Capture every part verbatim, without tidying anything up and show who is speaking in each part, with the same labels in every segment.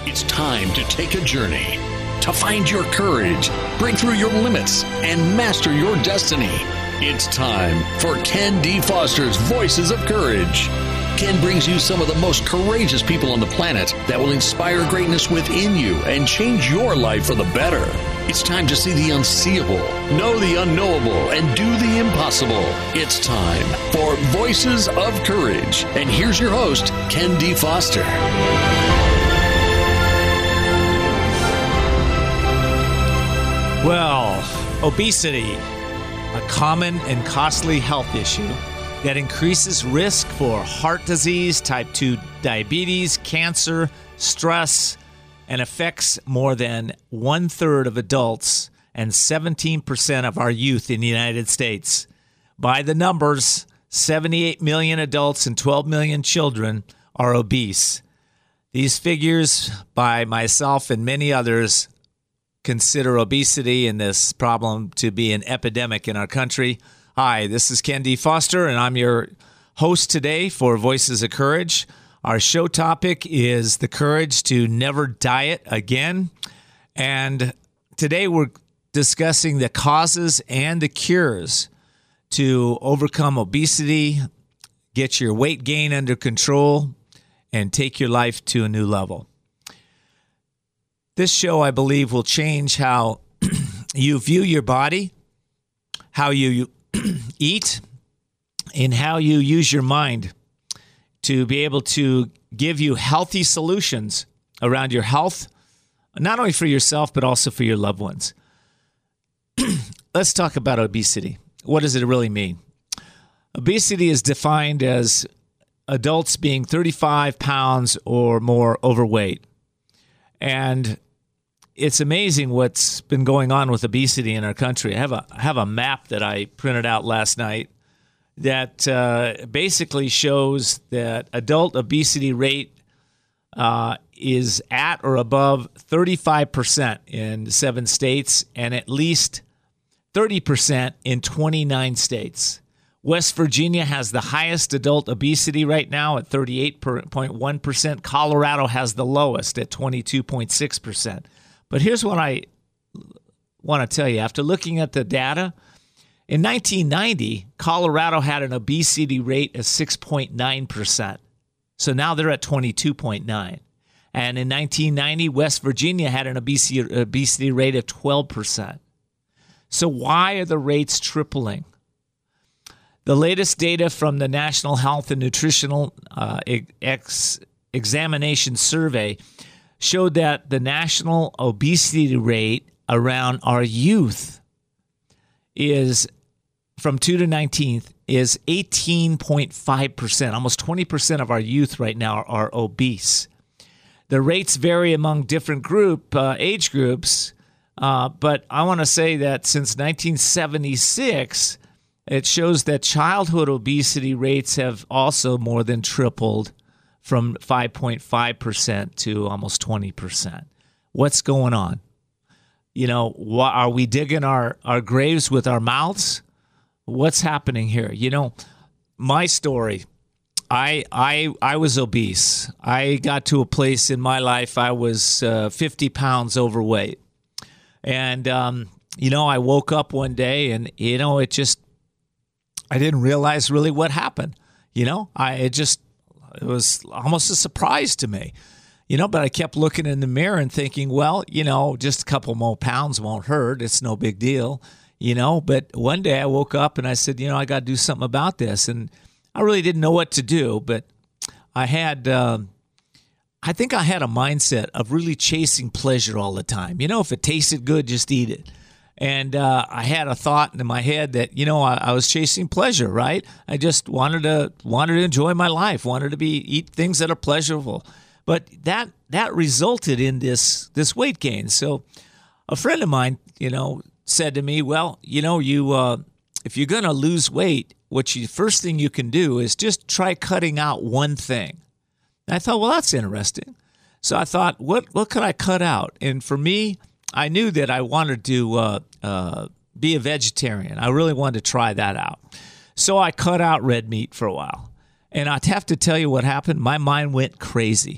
Speaker 1: It's time to take a journey, to find your courage, break through your limits, and master your destiny. It's time for Ken D. Foster's Voices of Courage. Ken brings you some of the most courageous people on the planet that will inspire greatness within you and change your life for the better. It's time to see the unseeable, know the unknowable, and do the impossible. It's time for Voices of Courage. And here's your host, Ken D. Foster.
Speaker 2: Well, obesity, a common and costly health issue that increases risk for heart disease, type two diabetes, cancer, stress, and affects more than one-third of adults and seventeen percent of our youth in the United States. By the numbers, seventy-eight million adults and twelve million children are obese. These figures, by myself and many others, consider obesity and this problem to be an epidemic in our country. Hi, this is Ken D. Foster, and I'm your host today for Voices of Courage. Our show topic is the courage to never diet again. And today we're discussing the causes and the cures to overcome obesity, get your weight gain under control, and take your life to a new level. This show, I believe, will change how you view your body, how you eat, and how you use your mind to be able to give you healthy solutions around your health, not only for yourself, but also for your loved ones. Let's talk about obesity. What does it really mean? Obesity is defined as adults being thirty-five pounds or more overweight. And it's amazing what's been going on with obesity in our country. I have a I have a map that I printed out last night that uh, basically shows that adult obesity rate uh, is at or above thirty-five percent in seven states and at least thirty percent in twenty-nine states. West Virginia has the highest adult obesity right now at thirty-eight point one percent. Colorado has the lowest at twenty-two point six percent. But here's what I want to tell you. After looking at the data, in nineteen ninety, Colorado had an obesity rate of six point nine percent. So now they're at twenty-two point nine. And in nineteen ninety, West Virginia had an obesity, obesity rate of twelve percent. So why are the rates tripling? The latest data from the National Health and Nutritional uh, ex- Examination Survey showed that the national obesity rate around our youth is, from two to nineteen, is eighteen point five percent. Almost twenty percent of our youth right now are, are obese. The rates vary among different group uh, age groups, uh, but I want to say that since nineteen seventy-six, it shows that childhood obesity rates have also more than tripled from five point five percent to almost twenty percent. What's going on? You know, wh- are we digging our, our graves with our mouths? What's happening here? You know, my story, I I I was obese. I got to a place in my life I was uh, fifty pounds overweight. And, um, you know, I woke up one day and, you know, it just, I didn't realize really what happened. You know, I it just, it was almost a surprise to me, you know, but I kept looking in the mirror and thinking, well, you know, just a couple more pounds won't hurt. It's no big deal, you know, but one day I woke up and I said, you know, I got to do something about this. And I really didn't know what to do, but I had, uh, I think I had a mindset of really chasing pleasure all the time. You know, if it tasted good, just eat it. And uh, I had a thought in my head that, you know, I, I was chasing pleasure, right? I just wanted to wanted to enjoy my life, wanted to be eat things that are pleasurable. But that that resulted in this this weight gain. So a friend of mine, you know, said to me, well, you know, you uh, if you're going to lose weight, what you first thing you can do is just try cutting out one thing. And I thought, well, that's interesting. So I thought, what what could I cut out? And for me, I knew that I wanted to uh, uh, be a vegetarian. I really wanted to try that out. So I cut out red meat for a while. And I'd have to tell you what happened. My mind went crazy.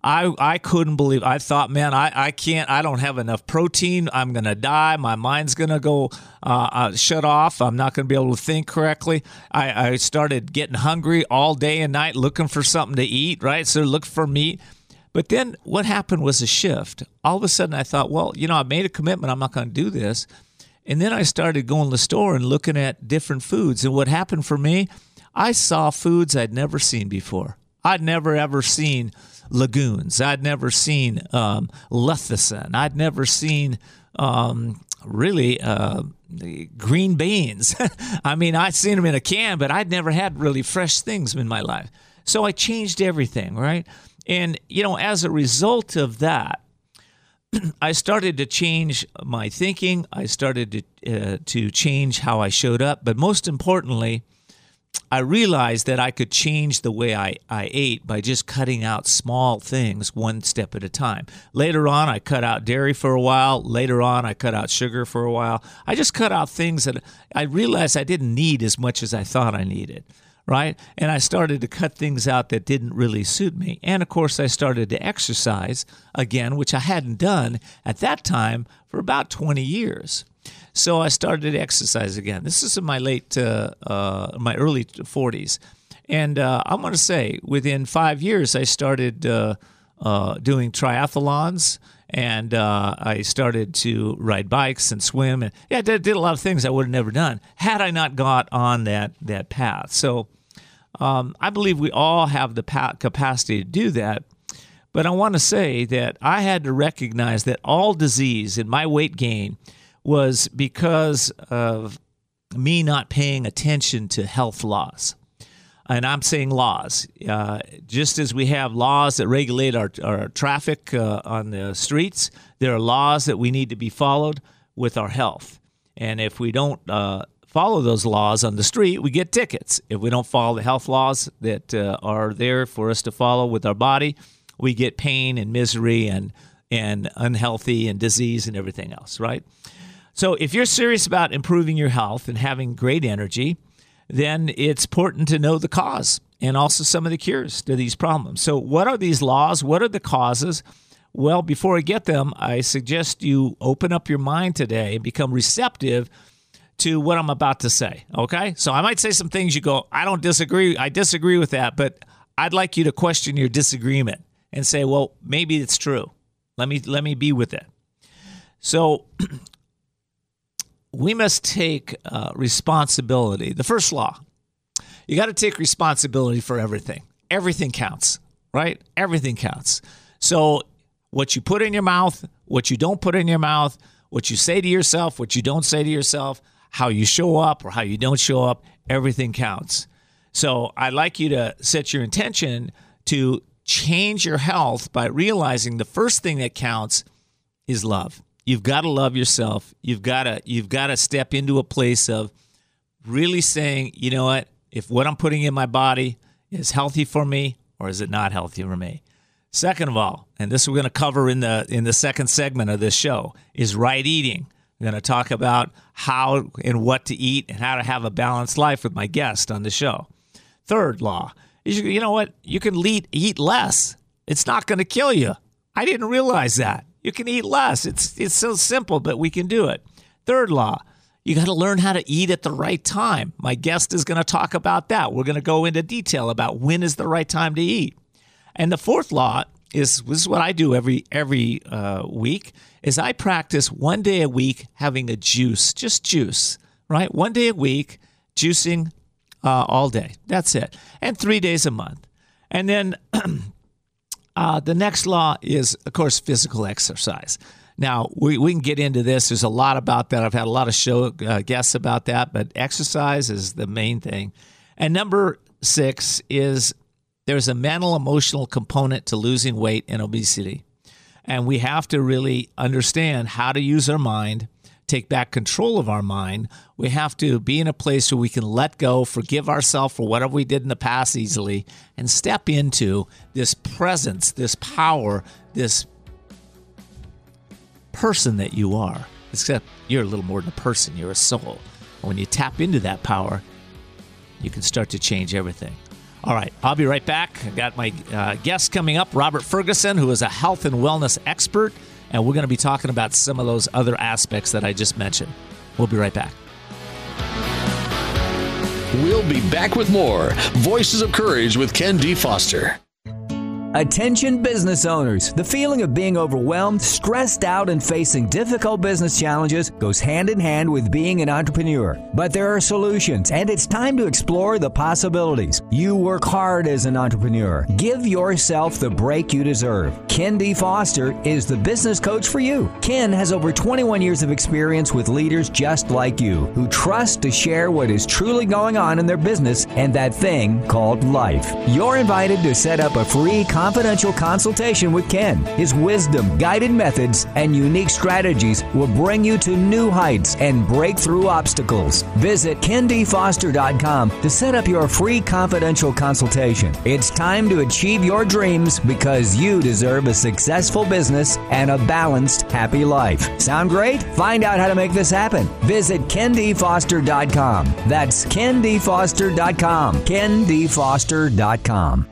Speaker 2: I I couldn't believe. I thought, man, I, I can't. I don't have enough protein. I'm gonna die. My mind's gonna go uh, uh, shut off. I'm not gonna be able to think correctly. I, I started getting hungry all day and night, looking for something to eat. Right, so look for meat. But then what happened was a shift. All of a sudden, I thought, well, you know, I made a commitment. I'm not going to do this. And then I started going to the store and looking at different foods. And what happened for me, I saw foods I'd never seen before. I'd never, ever seen lagoons. I'd never seen um, lecithin. I'd never seen um, really uh, green beans. I mean, I'd seen them in a can, but I'd never had really fresh things in my life. So I changed everything, right? And, you know, as a result of that, I started to change my thinking. I started to uh, to change how I showed up. But most importantly, I realized that I could change the way I, I ate by just cutting out small things one step at a time. Later on, I cut out dairy for a while. Later on, I cut out sugar for a while. I just cut out things that I realized I didn't need as much as I thought I needed. Right? And I started to cut things out that didn't really suit me. And of course, I started to exercise again, which I hadn't done at that time for about twenty years. So I started to exercise again. This is in my late, uh, uh, my early forties. And uh, I'm going to say within five years, I started uh, uh, doing triathlons. And uh, I started to ride bikes and swim. And yeah, I did, did a lot of things I would have never done had I not got on that, that path. So um, I believe we all have the pa- capacity to do that. But I want to say that I had to recognize that all disease in my weight gain was because of me not paying attention to health laws. And I'm saying laws. Uh, just as we have laws that regulate our, our traffic uh, on the streets, there are laws that we need to be followed with our health. And if we don't uh, follow those laws on the street, we get tickets. If we don't follow the health laws that uh, are there for us to follow with our body, we get pain and misery and, and unhealthy and disease and everything else, right? So if you're serious about improving your health and having great energy, then it's important to know the cause and also some of the cures to these problems. So what are these laws? What are the causes? Well, before I get them, I suggest you open up your mind today and become receptive to what I'm about to say, okay? So I might say some things you go, I don't disagree. I disagree with that, but I'd like you to question your disagreement and say, well, maybe it's true. Let me let me be with it. So we must take uh, responsibility. The first law, you got to take responsibility for everything. Everything counts, right? Everything counts. So what you put in your mouth, what you don't put in your mouth, what you say to yourself, what you don't say to yourself, how you show up or how you don't show up, everything counts. So I'd like you to set your intention to change your health by realizing the first thing that counts is love. You've got to love yourself. You've got to you've got to step into a place of really saying, you know what, if what I'm putting in my body is healthy for me or is it not healthy for me? Second of all, and this we're going to cover in the in the second segment of this show, is right eating. We're going to talk about how and what to eat and how to have a balanced life with my guest on the show. Third law is, you know what, you can eat, eat less. It's not going to kill you. I didn't realize that. You can eat less. It's it's so simple, but we can do it. Third law, you got to learn how to eat at the right time. My guest is going to talk about that. We're going to go into detail about when is the right time to eat. And the fourth law is, this is what I do every every uh, week, is I practice one day a week having a juice, just juice, right? One day a week, juicing uh, all day. That's it. And three days a month. And then Uh, the next law is, of course, physical exercise. Now, we, we can get into this. There's a lot about that. I've had a lot of show uh, guests about that, but exercise is the main thing. And number six is there's a mental, emotional component to losing weight and obesity. And we have to really understand how to use our mind, take back control of our mind. We have to be in a place where we can let go, forgive ourselves for whatever we did in the past easily, and step into this presence, this power, this person that you are. Except you're a little more than a person, you're a soul. And when you tap into that power, you can start to change everything. All right, I'll be right back. I got my uh, guest coming up, Robert Ferguson, who is a health and wellness expert, and we're going to be talking about some of those other aspects that I just mentioned. We'll be right back.
Speaker 1: We'll be back with more Voices of Courage with Ken D. Foster.
Speaker 3: Attention business owners. The feeling of being overwhelmed, stressed out, and facing difficult business challenges goes hand in hand with being an entrepreneur. But there are solutions, and it's time to explore the possibilities. You work hard as an entrepreneur. Give yourself the break you deserve. Ken D. Foster is the business coach for you. Ken has over twenty-one years of experience with leaders just like you, who trust to share what is truly going on in their business and that thing called life. You're invited to set up a free confidential consultation with Ken. His wisdom, guided methods, and unique strategies will bring you to new heights and break through obstacles. Visit ken d foster dot com to set up your free confidential consultation. It's time to achieve your dreams because you deserve a successful business and a balanced, happy life. Sound great? Find out how to make this happen. Visit ken d foster dot com. That's ken d foster dot com. ken d foster dot com.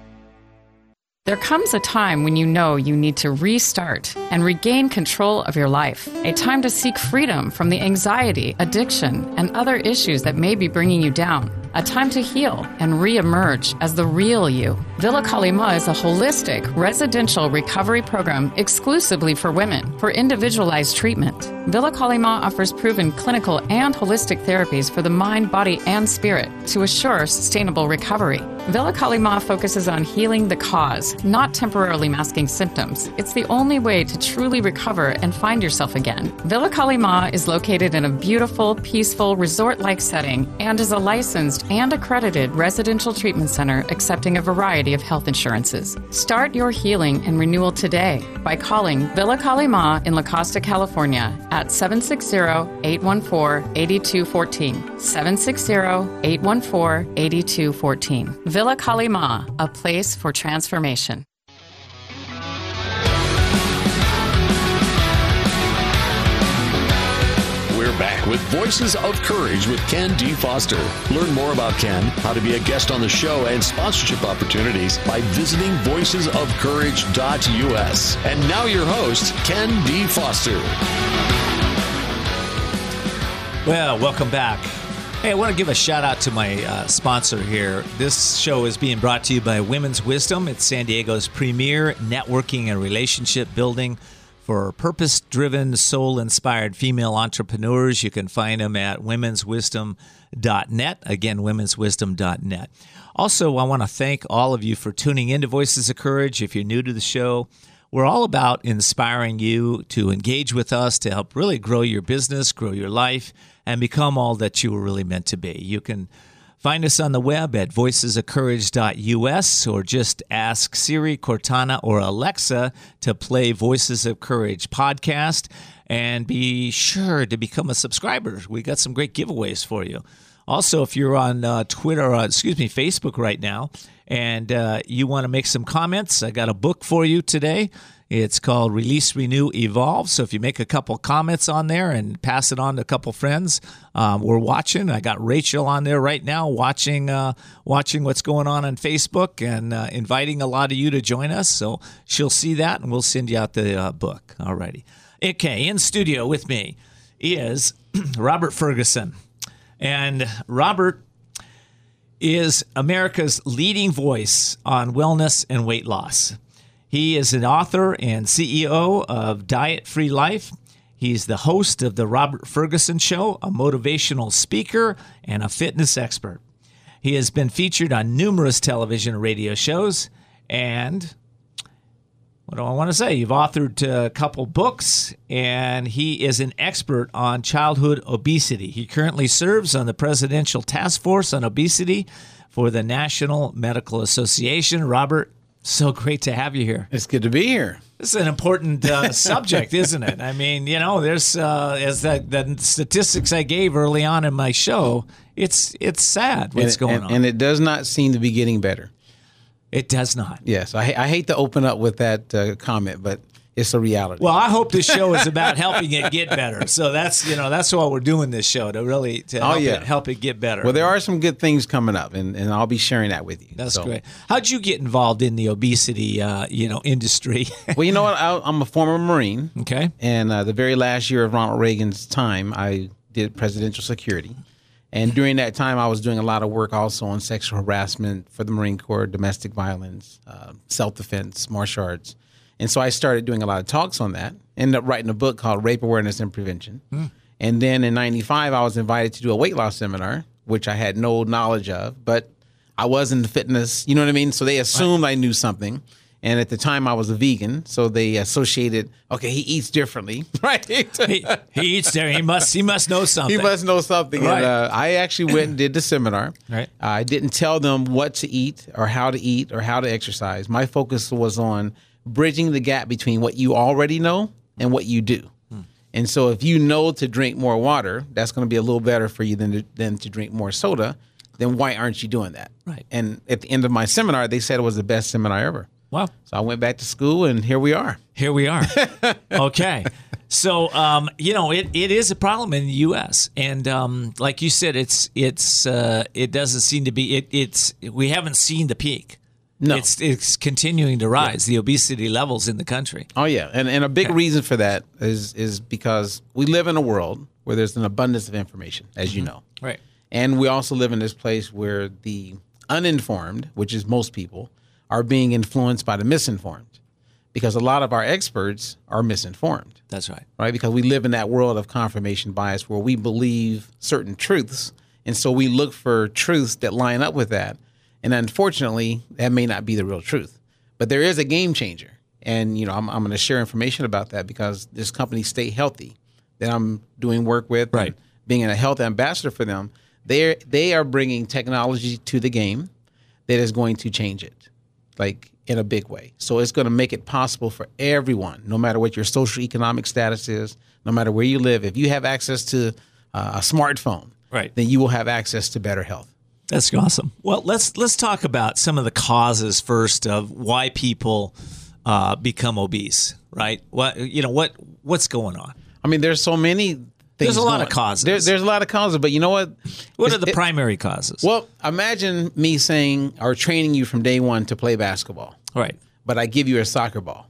Speaker 4: There comes a time when you know you need to restart and regain control of your life. A time to seek freedom from the anxiety, addiction, and other issues that may be bringing you down. A time to heal and re-emerge as the real you. Villa Kali Ma is a holistic residential recovery program exclusively for women for individualized treatment. Villa Kali Ma offers proven clinical and holistic therapies for the mind, body, and spirit to assure sustainable recovery. Villa Kali Ma focuses on healing the cause, not temporarily masking symptoms. It's the only way to truly recover and find yourself again. Villa Kali Ma is located in a beautiful, peaceful, resort-like setting and is a licensed and accredited residential treatment center accepting a variety of health insurances. Start your healing and renewal today by calling Villa Kali Ma in La Costa, California at seven six zero, eight one four, eight two one four, seven six zero, eight one four, eight two one four. Villa Kali Ma, a place for transformation.
Speaker 1: We're back with Voices of Courage with Ken D. Foster. Learn more about Ken, how to be a guest on the show, and sponsorship opportunities by visiting voices of courage dot u s. And now your host, Ken D. Foster.
Speaker 2: Well, welcome back. Hey, I want to give a shout out to my uh, sponsor here. This show is being brought to you by Women's Wisdom. It's San Diego's premier networking and relationship building for purpose-driven, soul-inspired female entrepreneurs. You can find them at womens wisdom dot net. Again, womens wisdom dot net. Also, I want to thank all of you for tuning into Voices of Courage. If you're new to the show, we're all about inspiring you to engage with us to help really grow your business, grow your life, and become all that you were really meant to be. You can find us on the web at voices of courage dot u s or just ask Siri, Cortana, or Alexa to play Voices of Courage podcast, and be sure to become a subscriber. We got some great giveaways for you. Also, if you're on uh, Twitter, uh, excuse me, Facebook right now, and uh, you want to make some comments, I got a book for you today. It's called Release, Renew, Evolve. So if you make a couple comments on there and pass it on to a couple friends, um, we're watching. I got Rachel on there right now watching uh, watching what's going on on Facebook and uh, inviting a lot of you to join us. So she'll see that, and we'll send you out the uh, book. All righty. Okay, in studio with me is Robert Ferguson. And Robert is America's leading voice on wellness and weight loss. He is an author and C E O of Diet Free Life. He's the host of The Robert Ferguson Show, a motivational speaker and a fitness expert. He has been featured on numerous television and radio shows. And what do I want to say? You've authored a couple books, and he is an expert on childhood obesity. He currently serves on the Presidential Task Force on Obesity for the National Medical Association. Robert, so great to have you here.
Speaker 5: It's good to be here.
Speaker 2: This is an important uh, subject, isn't it? I mean, you know, there's uh, as that the statistics I gave early on in my show. It's it's sad what's
Speaker 5: and,
Speaker 2: going
Speaker 5: and,
Speaker 2: on,
Speaker 5: and it does not seem to be getting better.
Speaker 2: It does not.
Speaker 5: Yes, I, I hate to open up with that uh, comment, but it's a reality.
Speaker 2: Well, I hope this show is about helping it get better. So that's, you know, that's why we're doing this show, to really to help,
Speaker 5: oh, yeah.
Speaker 2: it, help it get better.
Speaker 5: Well, there are some good things coming up, and, and I'll be sharing that with you.
Speaker 2: That's
Speaker 5: so.
Speaker 2: great. How'd you get involved in the obesity, uh, you know, industry?
Speaker 5: Well, you know what? I, I'm a former Marine.
Speaker 2: Okay.
Speaker 5: And uh, the very last year of Ronald Reagan's time, I did presidential security. And during that time, I was doing a lot of work also on sexual harassment for the Marine Corps, domestic violence, uh, self-defense, martial arts. And so I started doing a lot of talks on that. Ended up writing a book called Rape Awareness and Prevention. Mm. And then in ninety-five, I was invited to do a weight loss seminar, which I had no knowledge of, but I was in the fitness, you know what I mean? So they assumed right. I knew something. And at the time, I was a vegan, so they associated, okay, he eats differently, right?
Speaker 2: he, he eats there. He must. He must know something.
Speaker 5: He must know something.
Speaker 2: Right.
Speaker 5: And uh, I actually went and did the seminar.
Speaker 2: Right.
Speaker 5: Uh, I didn't tell them what to eat or how to eat or how to exercise. My focus was on bridging the gap between what you already know and what you do. Hmm. And so, if you know to drink more water, that's going to be a little better for you than to, than to drink more soda. Then why aren't you doing that?
Speaker 2: Right.
Speaker 5: And at the end of my seminar, they said it was the best seminar ever.
Speaker 2: Wow.
Speaker 5: So I went back to school, and here we are.
Speaker 2: Here we are. Okay. So, um, you know, it, it is a problem in the U S And um, like you said, it's it's uh, it doesn't seem to be it, it's we haven't seen the peak.
Speaker 5: No.
Speaker 2: It's it's continuing to rise, yeah. the obesity levels in the country.
Speaker 5: Oh, yeah. And and a big okay. reason for that is is because we live in a world where there's an abundance of information, as mm-hmm. you know.
Speaker 2: Right.
Speaker 5: And we also live in this place where the uninformed, which is most people, are being influenced by the misinformed, because a lot of our experts are misinformed.
Speaker 2: That's right.
Speaker 5: Right? Because we live in that world of confirmation bias where we believe certain truths. And so we look for truths that line up with that. And unfortunately, that may not be the real truth. But there is a game changer. And, you know, I'm, I'm going to share information about that because this company, Stay Healthy, that I'm doing work with,
Speaker 2: right.
Speaker 5: being a health ambassador for them, they they are bringing technology to the game that is going to change it. Like in a big way. So it's going to make it possible for everyone, no matter what your social economic status is, no matter where you live. If you have access to uh, a smartphone,
Speaker 2: right.
Speaker 5: then you will have access to better health.
Speaker 2: That's awesome. Well, let's let's talk about some of the causes first of why people uh, become obese. Right? What you know what what's going on?
Speaker 5: I mean, there's so many.
Speaker 2: There's a lot
Speaker 5: going.
Speaker 2: of causes.
Speaker 5: There, there's a lot of causes, but you know what?
Speaker 2: What
Speaker 5: it's,
Speaker 2: are the
Speaker 5: it,
Speaker 2: primary causes?
Speaker 5: Well, imagine me saying or training you from day one to play basketball.
Speaker 2: Right.
Speaker 5: But I give you a soccer ball.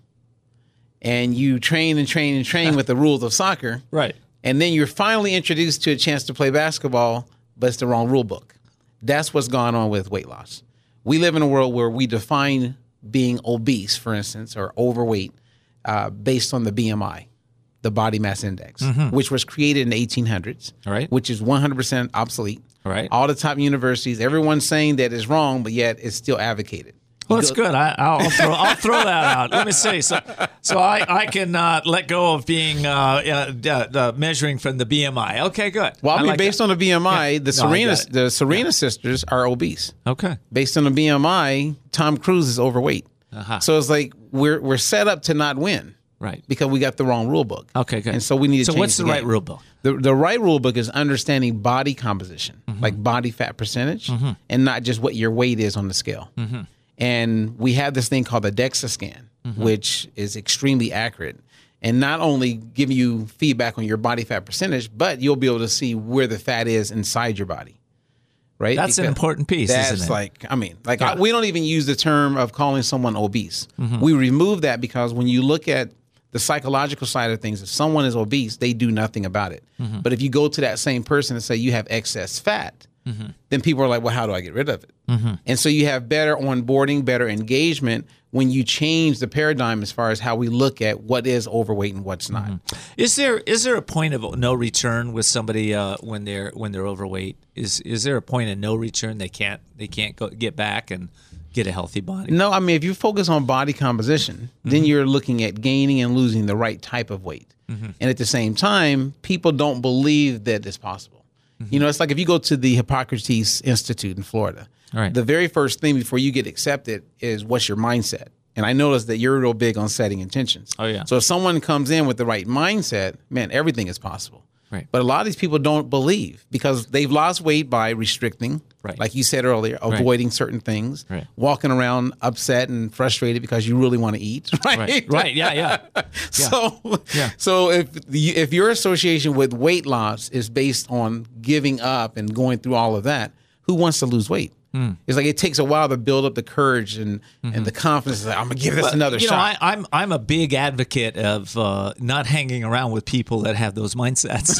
Speaker 5: And you train and train and train with the rules of soccer.
Speaker 2: Right.
Speaker 5: And then you're finally introduced to a chance to play basketball, but it's the wrong rule book. That's what's going on with weight loss. We live in a world where we define being obese, for instance, or overweight uh, based on the B M I. The body mass index, mm-hmm. which was created in the eighteen hundreds,
Speaker 2: right.
Speaker 5: which is one hundred percent obsolete.
Speaker 2: Right.
Speaker 5: All the top universities, everyone's saying that it's wrong, but yet it's still advocated.
Speaker 2: Well, that's good. I, I'll throw I'll throw that out. Let me see. So, so I I can uh, let go of being uh, uh, uh, measuring from the B M I. Okay, good.
Speaker 5: Well, I mean,
Speaker 2: like
Speaker 5: based
Speaker 2: that.
Speaker 5: on the B M I,
Speaker 2: yeah.
Speaker 5: the
Speaker 2: no,
Speaker 5: Serena the Serena
Speaker 2: yeah.
Speaker 5: sisters are obese.
Speaker 2: Okay.
Speaker 5: Based on the B M I, Tom Cruise is overweight. Uh-huh. So it's like we're we're set up to not win.
Speaker 2: Right.
Speaker 5: Because we got the wrong rule book.
Speaker 2: Okay, good.
Speaker 5: And so we need to
Speaker 2: so
Speaker 5: change
Speaker 2: what's the,
Speaker 5: the
Speaker 2: right
Speaker 5: game.
Speaker 2: rule book?
Speaker 5: The, the right rule book is understanding body composition, mm-hmm. like body fat percentage, mm-hmm. and not just what your weight is on the scale. Mm-hmm. And we have this thing called the DEXA scan, mm-hmm. which is extremely accurate. And not only give you feedback on your body fat percentage, but you'll be able to see where the fat is inside your body. Right?
Speaker 2: That's because an important piece,
Speaker 5: that's
Speaker 2: isn't it?
Speaker 5: like, I mean, like
Speaker 2: yeah.
Speaker 5: I, we don't even use the term of calling someone obese. Mm-hmm. We remove that because when you look at the psychological side of things, if someone is obese, they do nothing about it. Mm-hmm. But if you go to that same person and say you have excess fat, mm-hmm. then people are like, well, how do I get rid of it? Mm-hmm. And so you have better onboarding, better engagement when you change the paradigm as far as how we look at what is overweight and what's not.
Speaker 2: Mm-hmm. Is there is there a point of no return with somebody uh, when they're when they're overweight? Is is there a point of no return? They can't they can't go, get back and get a healthy body?
Speaker 5: No, I mean, if you focus on body composition, mm-hmm. then you're looking at gaining and losing the right type of weight. Mm-hmm. And at the same time, people don't believe that it's possible. Mm-hmm. You know, it's like if you go to the Hippocrates Institute in Florida, right. the very first thing before you get accepted is what's your mindset. And I noticed that you're real big on setting intentions.
Speaker 2: Oh, yeah.
Speaker 5: So if someone comes in with the right mindset, man, everything is possible.
Speaker 2: Right.
Speaker 5: But a lot of these people don't believe because they've lost weight by restricting,
Speaker 2: Right.
Speaker 5: like you said earlier, avoiding certain things,
Speaker 2: Right.
Speaker 5: walking around upset and frustrated because you really want to eat, right?
Speaker 2: Right. Right. Yeah. Yeah. yeah.
Speaker 5: So,
Speaker 2: Yeah.
Speaker 5: so if the, if your association with weight loss is based on giving up and going through all of that, who wants to lose weight? Mm. It's like it takes a while to build up the courage and, mm-hmm. and the confidence. Like, I'm gonna give this
Speaker 2: but,
Speaker 5: another
Speaker 2: you
Speaker 5: shot.
Speaker 2: know, I, I'm I'm a big advocate of uh, not hanging around with people that have those mindsets.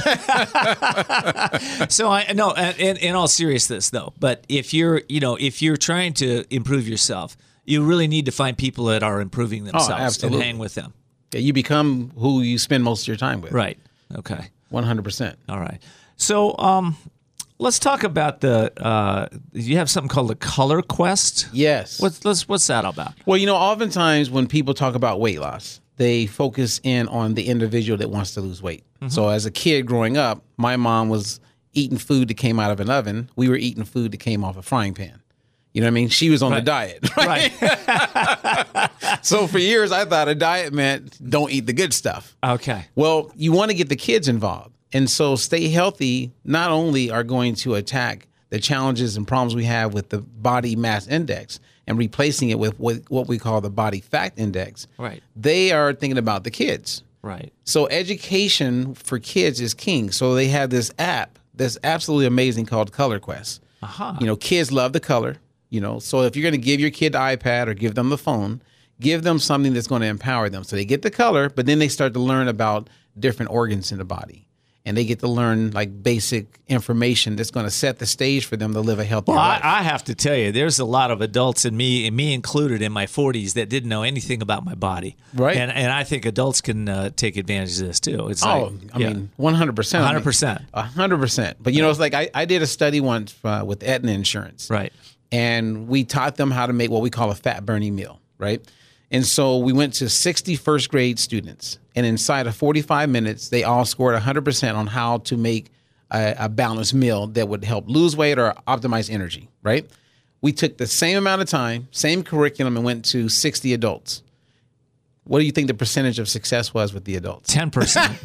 Speaker 2: So I no, in, in all seriousness though, but if you're you know if you're trying to improve yourself, you really need to find people that are improving themselves
Speaker 5: oh,
Speaker 2: and hang with them.
Speaker 5: Yeah, you become who you spend most of your time with.
Speaker 2: Right. Okay.
Speaker 5: one hundred percent.
Speaker 2: All right. So um, let's talk about the. Uh, you have something called the Color Quest.
Speaker 5: Yes.
Speaker 2: What's let's, what's that about?
Speaker 5: Well, you know, oftentimes when people talk about weight loss, they focus in on the individual that wants to lose weight. Mm-hmm. So as a kid growing up, my mom was eating food that came out of an oven. We were eating food that came off a frying pan. You know what I mean? She was on
Speaker 2: right.
Speaker 5: the diet. Right.
Speaker 2: right.
Speaker 5: So for years, I thought a diet meant don't eat the good stuff.
Speaker 2: Okay.
Speaker 5: Well, you want to get the kids involved. And so Stay Healthy not only are going to attack the challenges and problems we have with the body mass index and replacing it with what we call the body fat index.
Speaker 2: Right.
Speaker 5: They are thinking about the kids.
Speaker 2: Right.
Speaker 5: So education for kids is king. So they have this app that's absolutely amazing called Color Quest.
Speaker 2: Uh-huh.
Speaker 5: You know, kids love the color. You know, so if you're going to give your kid the iPad or give them the phone, give them something that's going to empower them. So they get the color, but then they start to learn about different organs in the body. And they get to learn like basic information that's going to set the stage for them to live a healthy
Speaker 2: well,
Speaker 5: life.
Speaker 2: I, I have to tell you, there's a lot of adults, and me, and me included, in my forties that didn't know anything about my body.
Speaker 5: Right.
Speaker 2: And and I think adults can uh, take advantage of this too. It's
Speaker 5: oh,
Speaker 2: like,
Speaker 5: I
Speaker 2: yeah.
Speaker 5: mean, one hundred percent.
Speaker 2: one hundred percent.
Speaker 5: one hundred percent. But, you know, it's like I, I did a study once uh, with Aetna Insurance.
Speaker 2: Right.
Speaker 5: And we taught them how to make what we call a fat burning meal, right? And so we went to sixty first grade students, and inside of forty-five minutes, they all scored one hundred percent on how to make a, a balanced meal that would help lose weight or optimize energy, right? We took the same amount of time, same curriculum, and went to sixty adults. What do you think the percentage of success was with the adults?
Speaker 2: ten percent.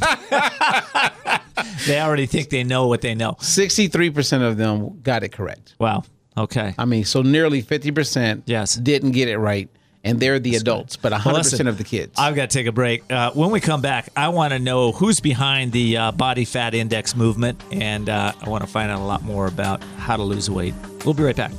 Speaker 2: They already think they know what they know.
Speaker 5: sixty-three percent of them got it correct.
Speaker 2: Wow. Okay.
Speaker 5: I mean, so nearly fifty percent
Speaker 2: yes.
Speaker 5: didn't get it right. And they're the That's adults, right. but one hundred percent well, listen, of the kids.
Speaker 2: I've got to take a break. Uh, when we come back, I want to know who's behind the uh, body fat index movement, and uh, I want to find out a lot more about how to lose weight. We'll be right back.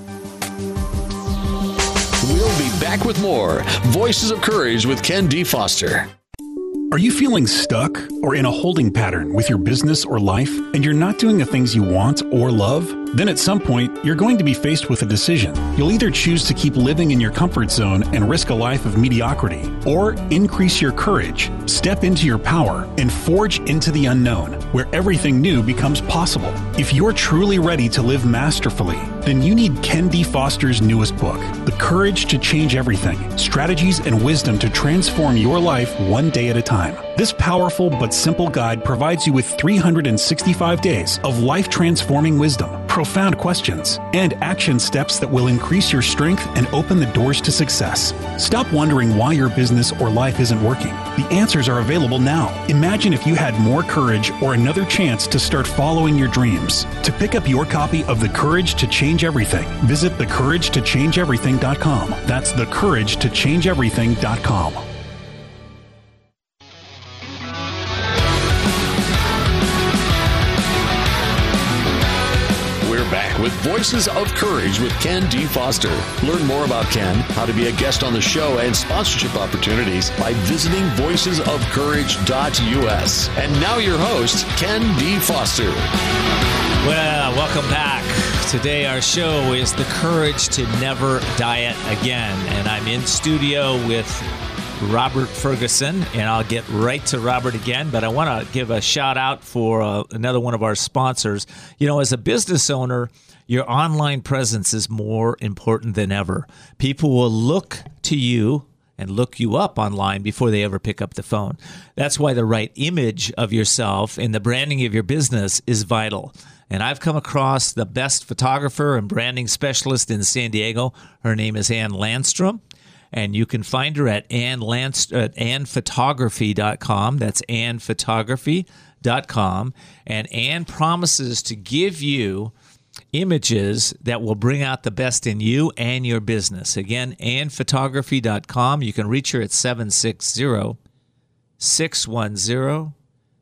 Speaker 1: We'll be back with more Voices of Courage with Ken D. Foster.
Speaker 6: Are you feeling stuck or in a holding pattern with your business or life, and you're not doing the things you want or love? Then at some point, you're going to be faced with a decision. You'll either choose to keep living in your comfort zone and risk a life of mediocrity, or increase your courage, step into your power, and forge into the unknown, where everything new becomes possible. If you're truly ready to live masterfully, then you need Ken D. Foster's newest book, The Courage to Change Everything, Strategies and Wisdom to Transform Your Life One Day at a Time. This powerful but simple guide provides you with three hundred sixty-five days of life-transforming wisdom, profound questions, and action steps that will increase your strength and open the doors to success. Stop wondering why your business or life isn't working. The answers are available now. Imagine if you had more courage or another chance to start following your dreams. To pick up your copy of The Courage to Change Everything, visit the courage to change everything dot com. That's the courage to change everything dot com.
Speaker 1: Back with Voices of Courage with Ken D. Foster. Learn more about Ken, how to be a guest on the show, and sponsorship opportunities by visiting voices of courage dot u s. And now your host, Ken D. Foster.
Speaker 2: Well, welcome back. Today our show is The Courage to Never Diet Again. And I'm in studio with Robert Ferguson, and I'll get right to Robert again, but I want to give a shout out for uh, another one of our sponsors. You know, as a business owner, your online presence is more important than ever. People will look to you and look you up online before they ever pick up the phone. That's why the right image of yourself and the branding of your business is vital. And I've come across the best photographer and branding specialist in San Diego. Her name is Ann Landstrom. And you can find her at Ann Landst- at ann photography dot com. That's ann photography dot com, and Ann promises to give you images that will bring out the best in you and your business. Again, ann photography dot com. You can reach her at seven six zero, six one zero,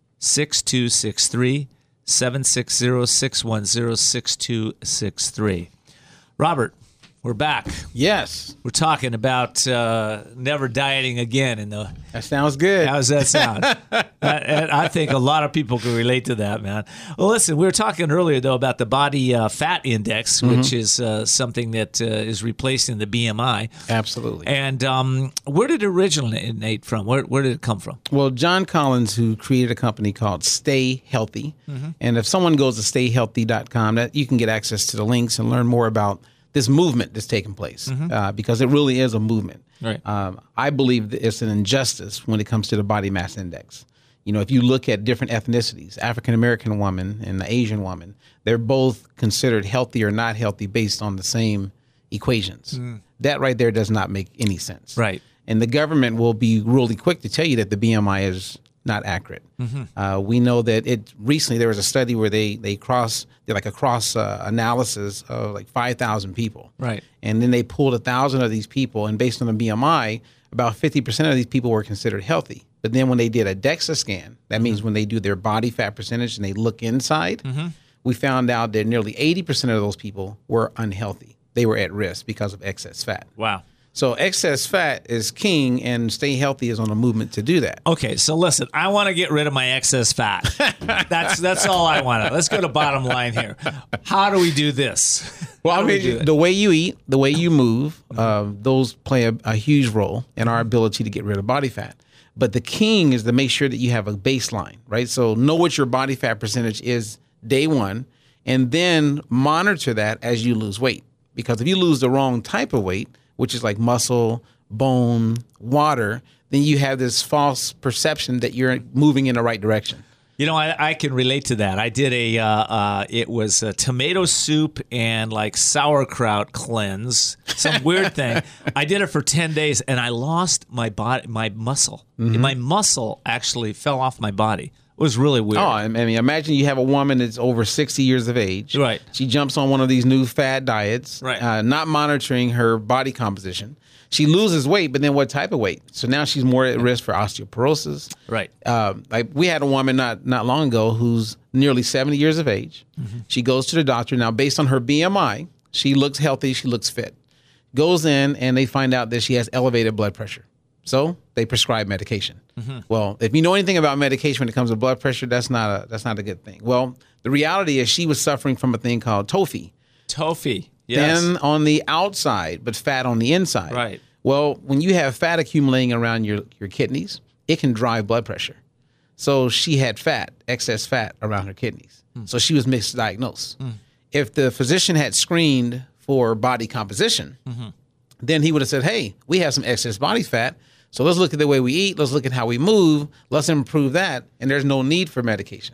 Speaker 2: six two six three, seven six zero, six one zero, six two six three. Robert, we're back.
Speaker 5: Yes.
Speaker 2: We're talking about uh, never dieting again. In the
Speaker 5: That sounds good.
Speaker 2: How does that sound? I, I think a lot of people can relate to that, man. Well, listen, we were talking earlier, though, about the body uh, fat index,
Speaker 5: Mm-hmm.
Speaker 2: which is uh, something that uh, is replacing the B M I.
Speaker 5: Absolutely.
Speaker 2: And um, where did it originate from? Where, where did it come from?
Speaker 5: Well, John Collins, who created a company called Stay Healthy,
Speaker 2: Mm-hmm.
Speaker 5: and if someone goes to stay healthy dot com, that you can get access to the links and learn more about this movement that's taking place,
Speaker 2: Mm-hmm.
Speaker 5: uh, because it really is a movement.
Speaker 2: Right.
Speaker 5: Um, I believe that it's an injustice when it comes to the body mass index. You know, if you look at different ethnicities, African American woman and the Asian woman, they're both considered healthy or not healthy based on the same equations. That right there does not make any sense.
Speaker 2: Right.
Speaker 5: And the government will be really quick to tell you that the B M I is not accurate. Uh, we know that it recently there was a study where they they cross did like a cross uh, analysis of like five thousand people.
Speaker 2: Right.
Speaker 5: And then they pulled a thousand of these people, and based on the B M I, about fifty percent of these people were considered healthy. But then when they did a DEXA scan, that means when they do their body fat percentage and they look inside, we found out that nearly eighty percent of those people were unhealthy. They were at risk because of excess fat.
Speaker 2: Wow.
Speaker 5: So excess fat is king, and Stay Healthy is on a movement to do that.
Speaker 2: Okay, so listen, I want to get rid of my excess fat. that's that's all I want to. Let's go to bottom line here. How do we do this?
Speaker 5: Well,
Speaker 2: How
Speaker 5: I
Speaker 2: do we do
Speaker 5: mean,
Speaker 2: it?
Speaker 5: the way you eat, the way you move, uh, those play a, a huge role in our ability to get rid of body fat. But the king is to make sure that you have a baseline, right? So know what your body fat percentage is day one, and then monitor that as you lose weight. Because if you lose the wrong type of weight, which is like muscle, bone, water, then you have this false perception that you're moving in the right direction.
Speaker 2: You know, I, I can relate to that. I did a, uh, uh, it was a tomato soup and like sauerkraut cleanse, some weird thing. I did it for ten days and I lost my body, my muscle.
Speaker 5: Mm-hmm.
Speaker 2: My muscle actually fell off my body. It was really weird.
Speaker 5: Oh, I mean, imagine you have a woman that's over sixty years of age.
Speaker 2: Right.
Speaker 5: She jumps on one of these new fad diets,
Speaker 2: Right.
Speaker 5: uh, not monitoring her body composition. She loses weight, but then what type of weight? So now she's more at risk for osteoporosis.
Speaker 2: Right.
Speaker 5: Um, like we had a woman not not long ago who's nearly seventy years of age. Mm-hmm. She goes to the doctor. Now, based on her B M I, she looks healthy. She looks fit. Goes in, and they find out that she has elevated blood pressure. So they prescribe medication. Mm-hmm. Well, if you know anything about medication when it comes to blood pressure, that's not a that's not a good thing. Well, the reality is she was suffering from a thing called TOFI.
Speaker 2: TOFI. Yes.
Speaker 5: Thin on the outside, but fat on the inside.
Speaker 2: Right.
Speaker 5: Well, when you have fat accumulating around your, your kidneys, it can drive blood pressure. So she had fat, excess fat around her kidneys. Mm. So she was misdiagnosed. Mm. If the physician had screened for body composition, mm-hmm. then he would have said, hey, we have some excess body fat. So let's look at the way we eat. Let's look at how we move. Let's improve that. And there's no need for medication.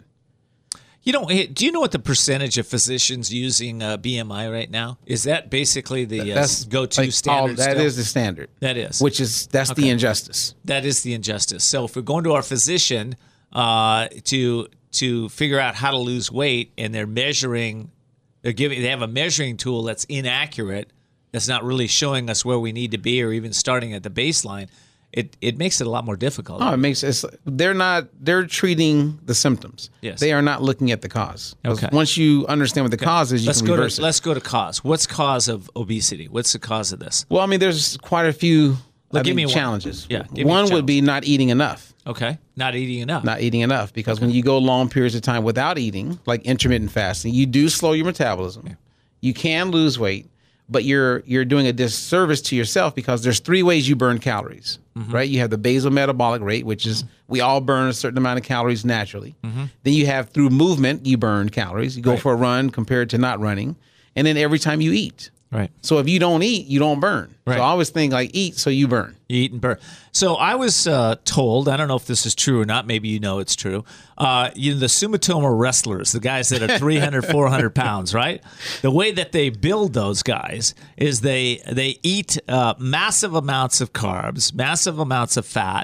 Speaker 2: You know, do you know what the percentage of physicians using uh, B M I right now? Is that basically the uh,
Speaker 5: That's
Speaker 2: go-to
Speaker 5: like,
Speaker 2: standard?
Speaker 5: Oh, that
Speaker 2: still?
Speaker 5: is the standard.
Speaker 2: That is.
Speaker 5: Which is, that's
Speaker 2: Okay.
Speaker 5: the injustice.
Speaker 2: That is the injustice. So if we're going to our physician uh, to to figure out how to lose weight, and they're measuring, they're giving, they have a measuring tool that's inaccurate, that's not really showing us where we need to be, or even starting at the baseline, it it makes it a lot more difficult.
Speaker 5: Oh, it makes it's, they're not they're treating the symptoms.
Speaker 2: Yes.
Speaker 5: They are not looking at the cause. 'Cause
Speaker 2: Okay.
Speaker 5: Once you understand what the cause is, you
Speaker 2: let's
Speaker 5: can
Speaker 2: go
Speaker 5: reverse
Speaker 2: to
Speaker 5: it.
Speaker 2: let's go to cause. What's cause of obesity? What's the cause of this?
Speaker 5: Well, I mean, there's quite a few
Speaker 2: Well,
Speaker 5: I
Speaker 2: give
Speaker 5: think,
Speaker 2: me one.
Speaker 5: challenges.
Speaker 2: Yeah, give me a
Speaker 5: one
Speaker 2: challenge.
Speaker 5: would be not eating enough.
Speaker 2: Okay, not eating enough.
Speaker 5: Not eating enough because when you go long periods of time without eating, like intermittent fasting, you do slow your metabolism.
Speaker 2: Yeah.
Speaker 5: You can lose weight, but you're you're doing a disservice to yourself because there's three ways you burn calories, mm-hmm. right? You have the basal metabolic rate, which is we all burn a certain amount of calories naturally. Mm-hmm. Then you have through movement, you burn calories. You go
Speaker 2: Right.
Speaker 5: for a run compared to not running. And then every time you eat.
Speaker 2: Right.
Speaker 5: So if you don't eat, you don't burn.
Speaker 2: Right.
Speaker 5: So I always think like eat so you burn.
Speaker 2: You eat and burn. So I was uh, told, I don't know if this is true or not, maybe you know it's true, uh, you know, the Sumitomo wrestlers, the guys that are three hundred, four hundred pounds, right? The way that they build those guys is they they eat uh, massive amounts of carbs, massive amounts of fat,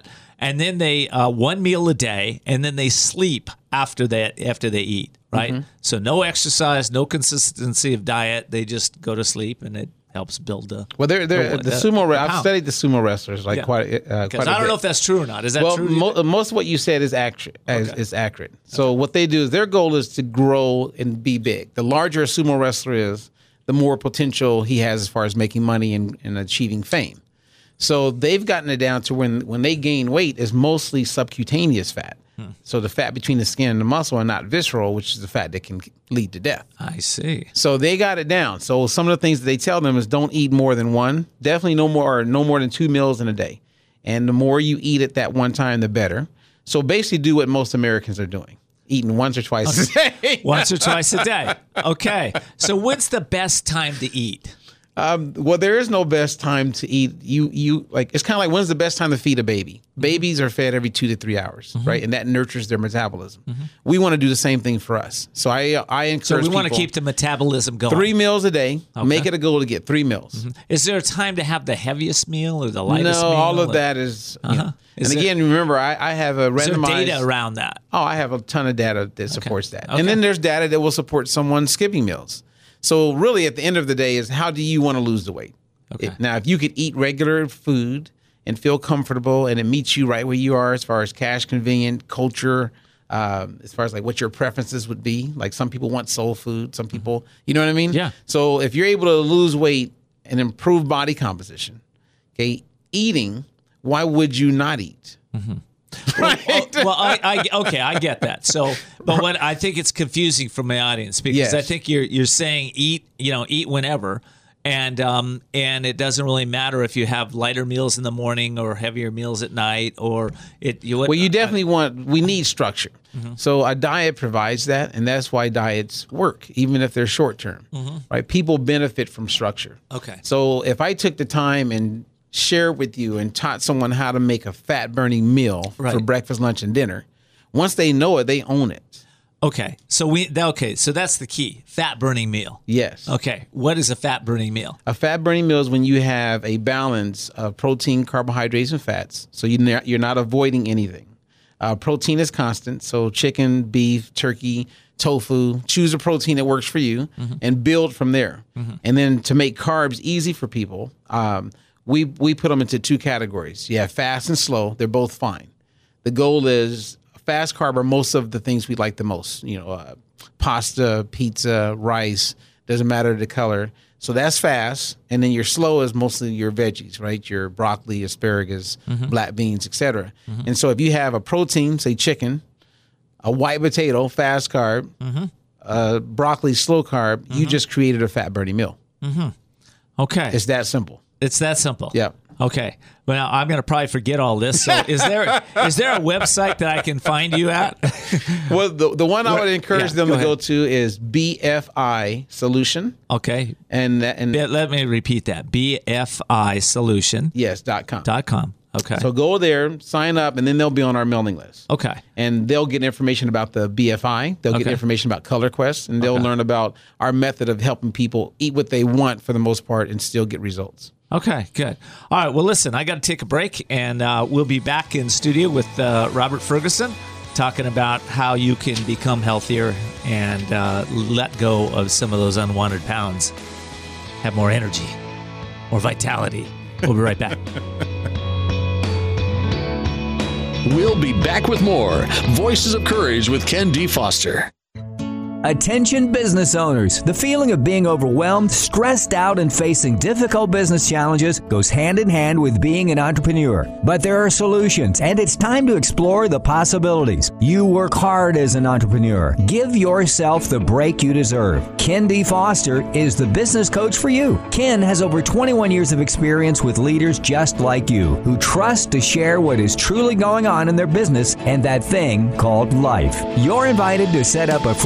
Speaker 2: and then they uh, one meal a day, and then they sleep after that after they eat, right? Mm-hmm. So no exercise, no consistency of diet. They just go to sleep, and it helps build the.
Speaker 5: Well, they're, they're, the, the sumo. The I've studied the sumo wrestlers like
Speaker 2: yeah.
Speaker 5: quite. Uh, quite
Speaker 2: I don't
Speaker 5: bit.
Speaker 2: know if that's true or not. Is that
Speaker 5: well,
Speaker 2: true?
Speaker 5: Mo- most of what you said is accurate. Is,
Speaker 2: okay.
Speaker 5: is accurate. So okay. what they do is their goal is to grow and be big. The larger a sumo wrestler is, the more potential he has as far as making money and, and achieving fame. So they've gotten it down to when when they gain weight, is mostly subcutaneous fat. Hmm. So the fat between the skin and the muscle, and not visceral, which is the fat that can lead to death.
Speaker 2: I see.
Speaker 5: So they got it down. So some of the things that they tell them is don't eat more than one. Definitely no more or no more than two meals in a day. And the more you eat at that one time, the better. So basically do what most Americans are doing. Eating once or twice a day.
Speaker 2: Once or twice a day. Okay. So when's the best time to eat?
Speaker 5: Um, well, there is no best time to eat. You, you like it's kind of like when's the best time to feed a baby? Mm-hmm. Babies are fed every two to three hours, mm-hmm. right? And that nurtures their metabolism. Mm-hmm. We want to do the same thing for us. So I, I encourage.
Speaker 2: So we want
Speaker 5: people,
Speaker 2: to keep the metabolism going.
Speaker 5: Three meals a day. Okay. Make it a goal to get three meals.
Speaker 2: Mm-hmm. Is there a time to have the heaviest meal or the lightest
Speaker 5: no,
Speaker 2: meal?
Speaker 5: No, all of
Speaker 2: or?
Speaker 5: that is.
Speaker 2: Uh-huh.
Speaker 5: You know,
Speaker 2: is
Speaker 5: and
Speaker 2: there,
Speaker 5: again, remember, I, I have a randomized.
Speaker 2: Is there data around that?
Speaker 5: Oh, I have a ton of data that supports
Speaker 2: okay.
Speaker 5: that.
Speaker 2: Okay.
Speaker 5: And then there's data that will support someone skipping meals. So really, at the end of the day, is how do you want to lose the weight?
Speaker 2: Okay.
Speaker 5: If, now, if you could eat regular food and feel comfortable and it meets you right where you are as far as cash convenient, culture, um, as far as like what your preferences would be. Like some people want soul food, some people, mm-hmm. you know what I mean?
Speaker 2: Yeah.
Speaker 5: So if you're able to lose weight and improve body composition, okay, eating, why would you not eat?
Speaker 2: Mm-hmm. Right. Well, well, well I, I okay, I get that. So, but what I think it's confusing for my audience because
Speaker 5: yes.
Speaker 2: I think you're you're saying eat, you know, eat whenever. And um and it doesn't really matter if you have lighter meals in the morning or heavier meals at night or it. You,
Speaker 5: well, you definitely I, want. We need structure.
Speaker 2: Mm-hmm.
Speaker 5: So a diet provides that, and that's why diets work, even if they're short term. Mm-hmm. Right? People benefit from structure.
Speaker 2: Okay.
Speaker 5: So if I took the time and shared with you and taught someone how to make a fat burning meal right. for breakfast, lunch, and dinner, once they know it, they own it.
Speaker 2: Okay, so we okay, so that's the key. Fat burning meal.
Speaker 5: Yes.
Speaker 2: Okay, what is a fat burning meal?
Speaker 5: A fat burning meal is when you have a balance of protein, carbohydrates, and fats. So you you're not avoiding anything. Uh, protein is constant. So chicken, beef, turkey, tofu. Choose a protein that works for you, mm-hmm. and build from there. Mm-hmm. And then to make carbs easy for people, um, we we put them into two categories. You have fast and slow. They're both fine. The goal is fast carb are most of the things we like the most, you know, uh, pasta, pizza, rice, doesn't matter the color. So that's fast. And then your slow is mostly your veggies, right? Your broccoli, asparagus, mm-hmm. black beans, et cetera. Mm-hmm. And so if you have a protein, say chicken, a white potato, fast carb, mm-hmm. uh, broccoli, slow carb, mm-hmm. you just created a fat burning meal.
Speaker 2: Mm-hmm. Okay.
Speaker 5: It's that simple.
Speaker 2: It's that simple.
Speaker 5: Yeah.
Speaker 2: Okay. Well, I'm going to probably forget all this. So is there is there a website that I can find you at?
Speaker 5: Well, the the one I would encourage yeah, them
Speaker 2: go
Speaker 5: to
Speaker 2: ahead.
Speaker 5: go to is B F I Solution.
Speaker 2: Okay.
Speaker 5: And and
Speaker 2: let me repeat that. B F I Solution.
Speaker 5: Yes, dot com.
Speaker 2: Dot com. Okay.
Speaker 5: So go there, sign up, and then they'll be on our mailing list.
Speaker 2: Okay.
Speaker 5: And they'll get information about the B F I. They'll
Speaker 2: okay.
Speaker 5: get information about Color Quest, and they'll
Speaker 2: okay.
Speaker 5: learn about our method of helping people eat what they want for the most part and still get results.
Speaker 2: Okay, good. All right, well, listen, I got to take a break, and uh, we'll be back in studio with uh, Robert Ferguson talking about how you can become healthier and uh, let go of some of those unwanted pounds, have more energy, more vitality. We'll be right back.
Speaker 1: We'll be back with more Voices of Courage with Ken D. Foster.
Speaker 3: Attention business owners. The feeling of being overwhelmed, stressed out, and facing difficult business challenges goes hand in hand with being an entrepreneur. But there are solutions, and it's time to explore the possibilities. You work hard as an entrepreneur. Give yourself the break you deserve. Ken D. Foster is the business coach for you. Ken has over twenty-one years of experience with leaders just like you, who trust to share what is truly going on in their business and that thing called life. You're invited to set up a free conversation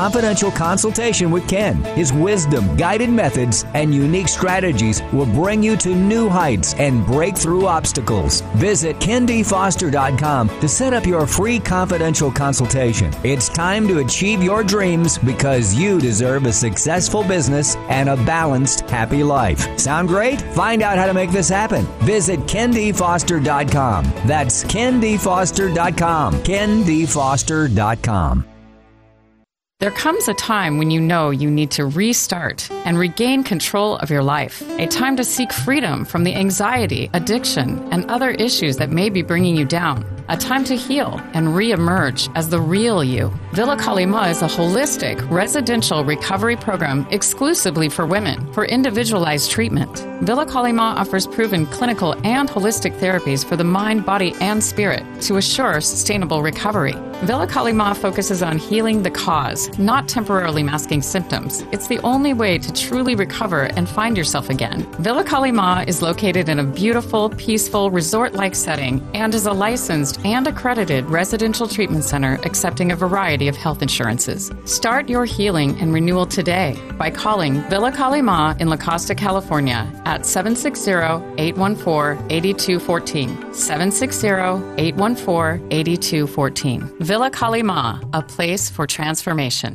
Speaker 3: confidential consultation with Ken. His wisdom, guided methods, and unique strategies will bring you to new heights and break through obstacles. Visit ken d foster dot com to set up your free confidential consultation. It's time to achieve your dreams because you deserve a successful business and a balanced, happy life. Sound great? Find out how to make this happen. Visit ken d foster dot com. That's ken d foster dot com. ken d foster dot com.
Speaker 4: There comes a time when you know you need to restart and regain control of your life. A time to seek freedom from the anxiety, addiction, and other issues that may be bringing you down. A time to heal and re-emerge as the real you. Villa Kali Ma is a holistic residential recovery program exclusively for women for individualized treatment. Villa Kali Ma offers proven clinical and holistic therapies for the mind, body, and spirit to assure sustainable recovery. Villa Kali Ma focuses on healing the cause, not temporarily masking symptoms. It's the only way to truly recover and find yourself again. Villa Kali Ma is located in a beautiful, peaceful, resort-like setting and is a licensed and accredited residential treatment center accepting a variety of health insurances. Start your healing and renewal today by calling Villa Kali Ma in La Costa, California at seven six zero, eight one four, eight two one four, seven six zero, eight one four, eight two one four. Villa Kali Ma, a place for transformation.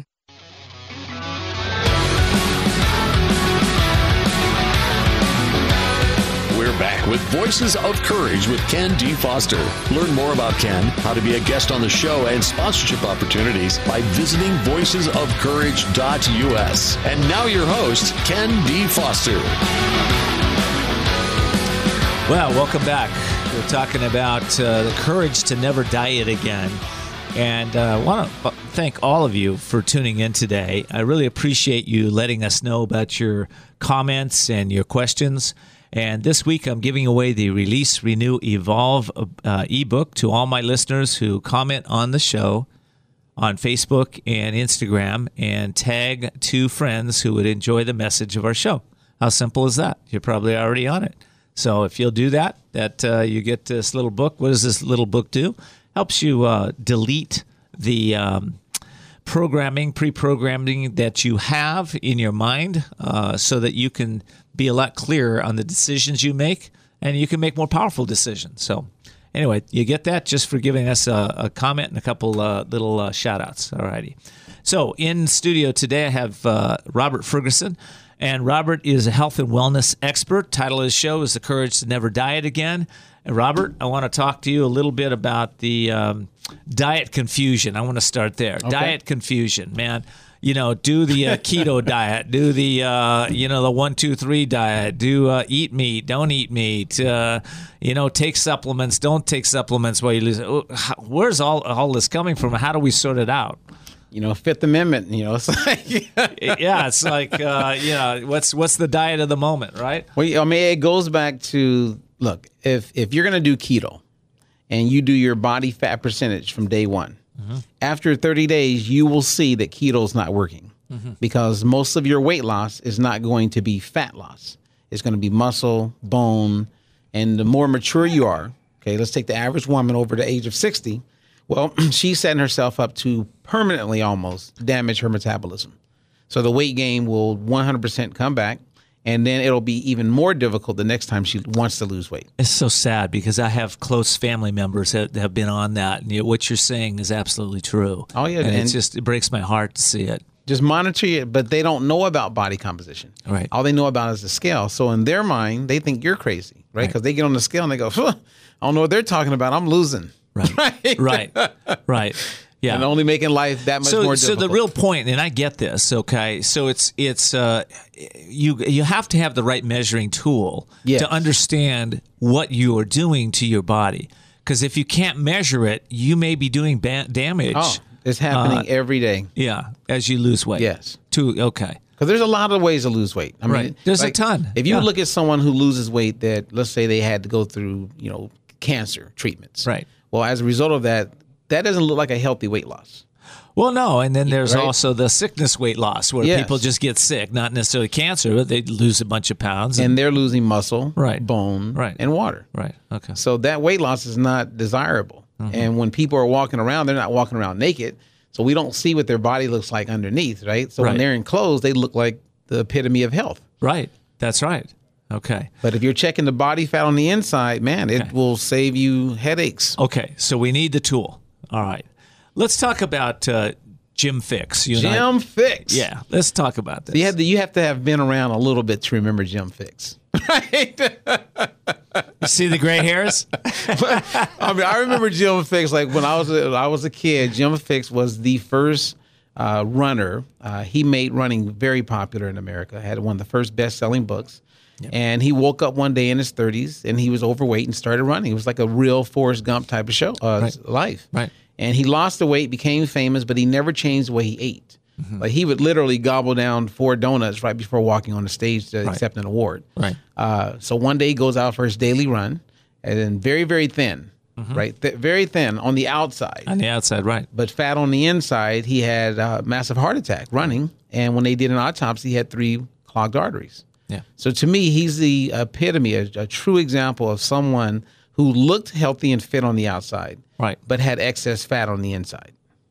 Speaker 1: Back with Voices of Courage with Ken D. Foster. Learn more about Ken, how to be a guest on the show, and sponsorship opportunities by visiting voices of courage dot u s. And now your host, Ken D. Foster.
Speaker 2: Well, welcome back. We're talking about uh, the courage to never diet again. And I uh, want to thank all of you for tuning in today. I really appreciate you letting us know about your comments and your questions. And this week, I'm giving away the Release, Renew, Evolve uh, ebook to all my listeners who comment on the show on Facebook and Instagram and tag two friends who would enjoy the message of our show. How simple is that? You're probably already on it. So if you'll do that, that uh, you get this little book. What does this little book do? Helps you uh, delete the um, programming, pre-programming that you have in your mind uh, so that you can be a lot clearer on the decisions you make, and you can make more powerful decisions. So anyway, you get that just for giving us a, a comment and a couple uh, little uh, shout-outs. All righty. So in studio today, I have uh, Robert Ferguson, and Robert is a health and wellness expert. Title of his show is The Courage to Never Diet Again. And Robert, I want to talk to you a little bit about the um, diet confusion. I want to start there. Okay. Diet confusion, man. You know, do the uh, keto diet, do the, uh, you know, the one, two, three diet, do uh, eat meat, don't eat meat, uh, you know, take supplements, don't take supplements while you lose it. Where's all, all this coming from? How do we sort it out?
Speaker 5: You know, Fifth Amendment, you know, it's like...
Speaker 2: yeah, it's like, uh, you know, what's, what's the diet of the moment, right?
Speaker 5: Well, I mean, it goes back to, look, if, if you're going to do keto and you do your body fat percentage from day one, mm-hmm. after thirty days, you will see that keto is not working mm-hmm. because most of your weight loss is not going to be fat loss. It's going to be muscle, bone, and the more mature you are, okay, let's take the average woman over the age of sixty. Well, she's setting herself up to permanently almost damage her metabolism. So the weight gain will one hundred percent come back. And then it'll be even more difficult the next time she wants to lose weight.
Speaker 2: It's so sad because I have close family members that have been on that. And you know, what you're saying is absolutely true.
Speaker 5: Oh, yeah.
Speaker 2: And,
Speaker 5: and
Speaker 2: it's just, it breaks my heart to see it.
Speaker 5: Just monitor it, but they don't know about body composition.
Speaker 2: Right.
Speaker 5: All they know about is the scale. So in their mind, they think you're crazy, right? Because right. they get on the scale and they go, huh, I don't know what they're talking about. I'm losing.
Speaker 2: Right. right. Right. Right. Yeah.
Speaker 5: And only making life that much
Speaker 2: so,
Speaker 5: more
Speaker 2: so
Speaker 5: difficult.
Speaker 2: So the real point, and I get this, okay, so it's it's uh, you you have to have the right measuring tool yes. to understand what you are doing to your body. Because if you can't measure it, you may be doing ba- damage.
Speaker 5: Oh, it's happening uh, every day.
Speaker 2: Yeah, as you lose weight.
Speaker 5: Yes.
Speaker 2: To, okay.
Speaker 5: Because there's a lot of ways to lose weight. I
Speaker 2: right.
Speaker 5: mean,
Speaker 2: there's
Speaker 5: like,
Speaker 2: a ton.
Speaker 5: If you
Speaker 2: yeah.
Speaker 5: look at someone who loses weight that, let's say they had to go through, you know, cancer treatments.
Speaker 2: Right.
Speaker 5: Well, as a result of that, that doesn't look like a healthy weight loss.
Speaker 2: Well, no, and then there's
Speaker 5: right?
Speaker 2: also the sickness weight loss where
Speaker 5: yes.
Speaker 2: people just get sick, not necessarily cancer, but they lose a bunch of pounds.
Speaker 5: And,
Speaker 2: and
Speaker 5: they're losing muscle,
Speaker 2: right.
Speaker 5: bone,
Speaker 2: right.
Speaker 5: and water.
Speaker 2: Right, okay.
Speaker 5: So that weight loss is not desirable. Mm-hmm. And when people are walking around, they're not walking around naked. So we don't see what their body looks like underneath, right? So
Speaker 2: Right.
Speaker 5: when they're in clothes, they look like the epitome of health.
Speaker 2: Right. That's right. Okay.
Speaker 5: But if you're checking the body fat on the inside, man, it
Speaker 2: Okay.
Speaker 5: will save you headaches.
Speaker 2: Okay. So we need the tool. All right. Let's talk about uh, Jim Fix. You and I-
Speaker 5: Jim Fix.
Speaker 2: Yeah. Let's talk about this.
Speaker 5: You have to you have to have been around a little bit to remember Jim Fix. Right?
Speaker 2: You see the gray hairs?
Speaker 5: I mean, I remember Jim Fix like when I was a, I was a kid. Jim Fix was the first uh, runner. Uh, he made running very popular in America. Had one of the first best-selling books. Yep. And he woke up one day in his thirties and he was overweight and started running. It was like a real Forrest Gump type of show, uh,
Speaker 2: Right.
Speaker 5: life.
Speaker 2: Right.
Speaker 5: And he lost the weight, became famous, but he never changed the way he ate. Mm-hmm. Like he would literally gobble down four donuts right before walking on the stage to
Speaker 2: Right.
Speaker 5: accept an award.
Speaker 2: Right.
Speaker 5: Uh, so one day he goes out for his daily run, and then very, very thin, mm-hmm. right? Th- very thin on the outside,
Speaker 2: On the outside, right.
Speaker 5: but fat on the inside. He had a massive heart attack running, and when they did an autopsy, he had three clogged arteries.
Speaker 2: Yeah.
Speaker 5: So to me, he's the epitome, a, a true example of someone who looked healthy and fit on the outside,
Speaker 2: Right.
Speaker 5: but had excess fat on the inside.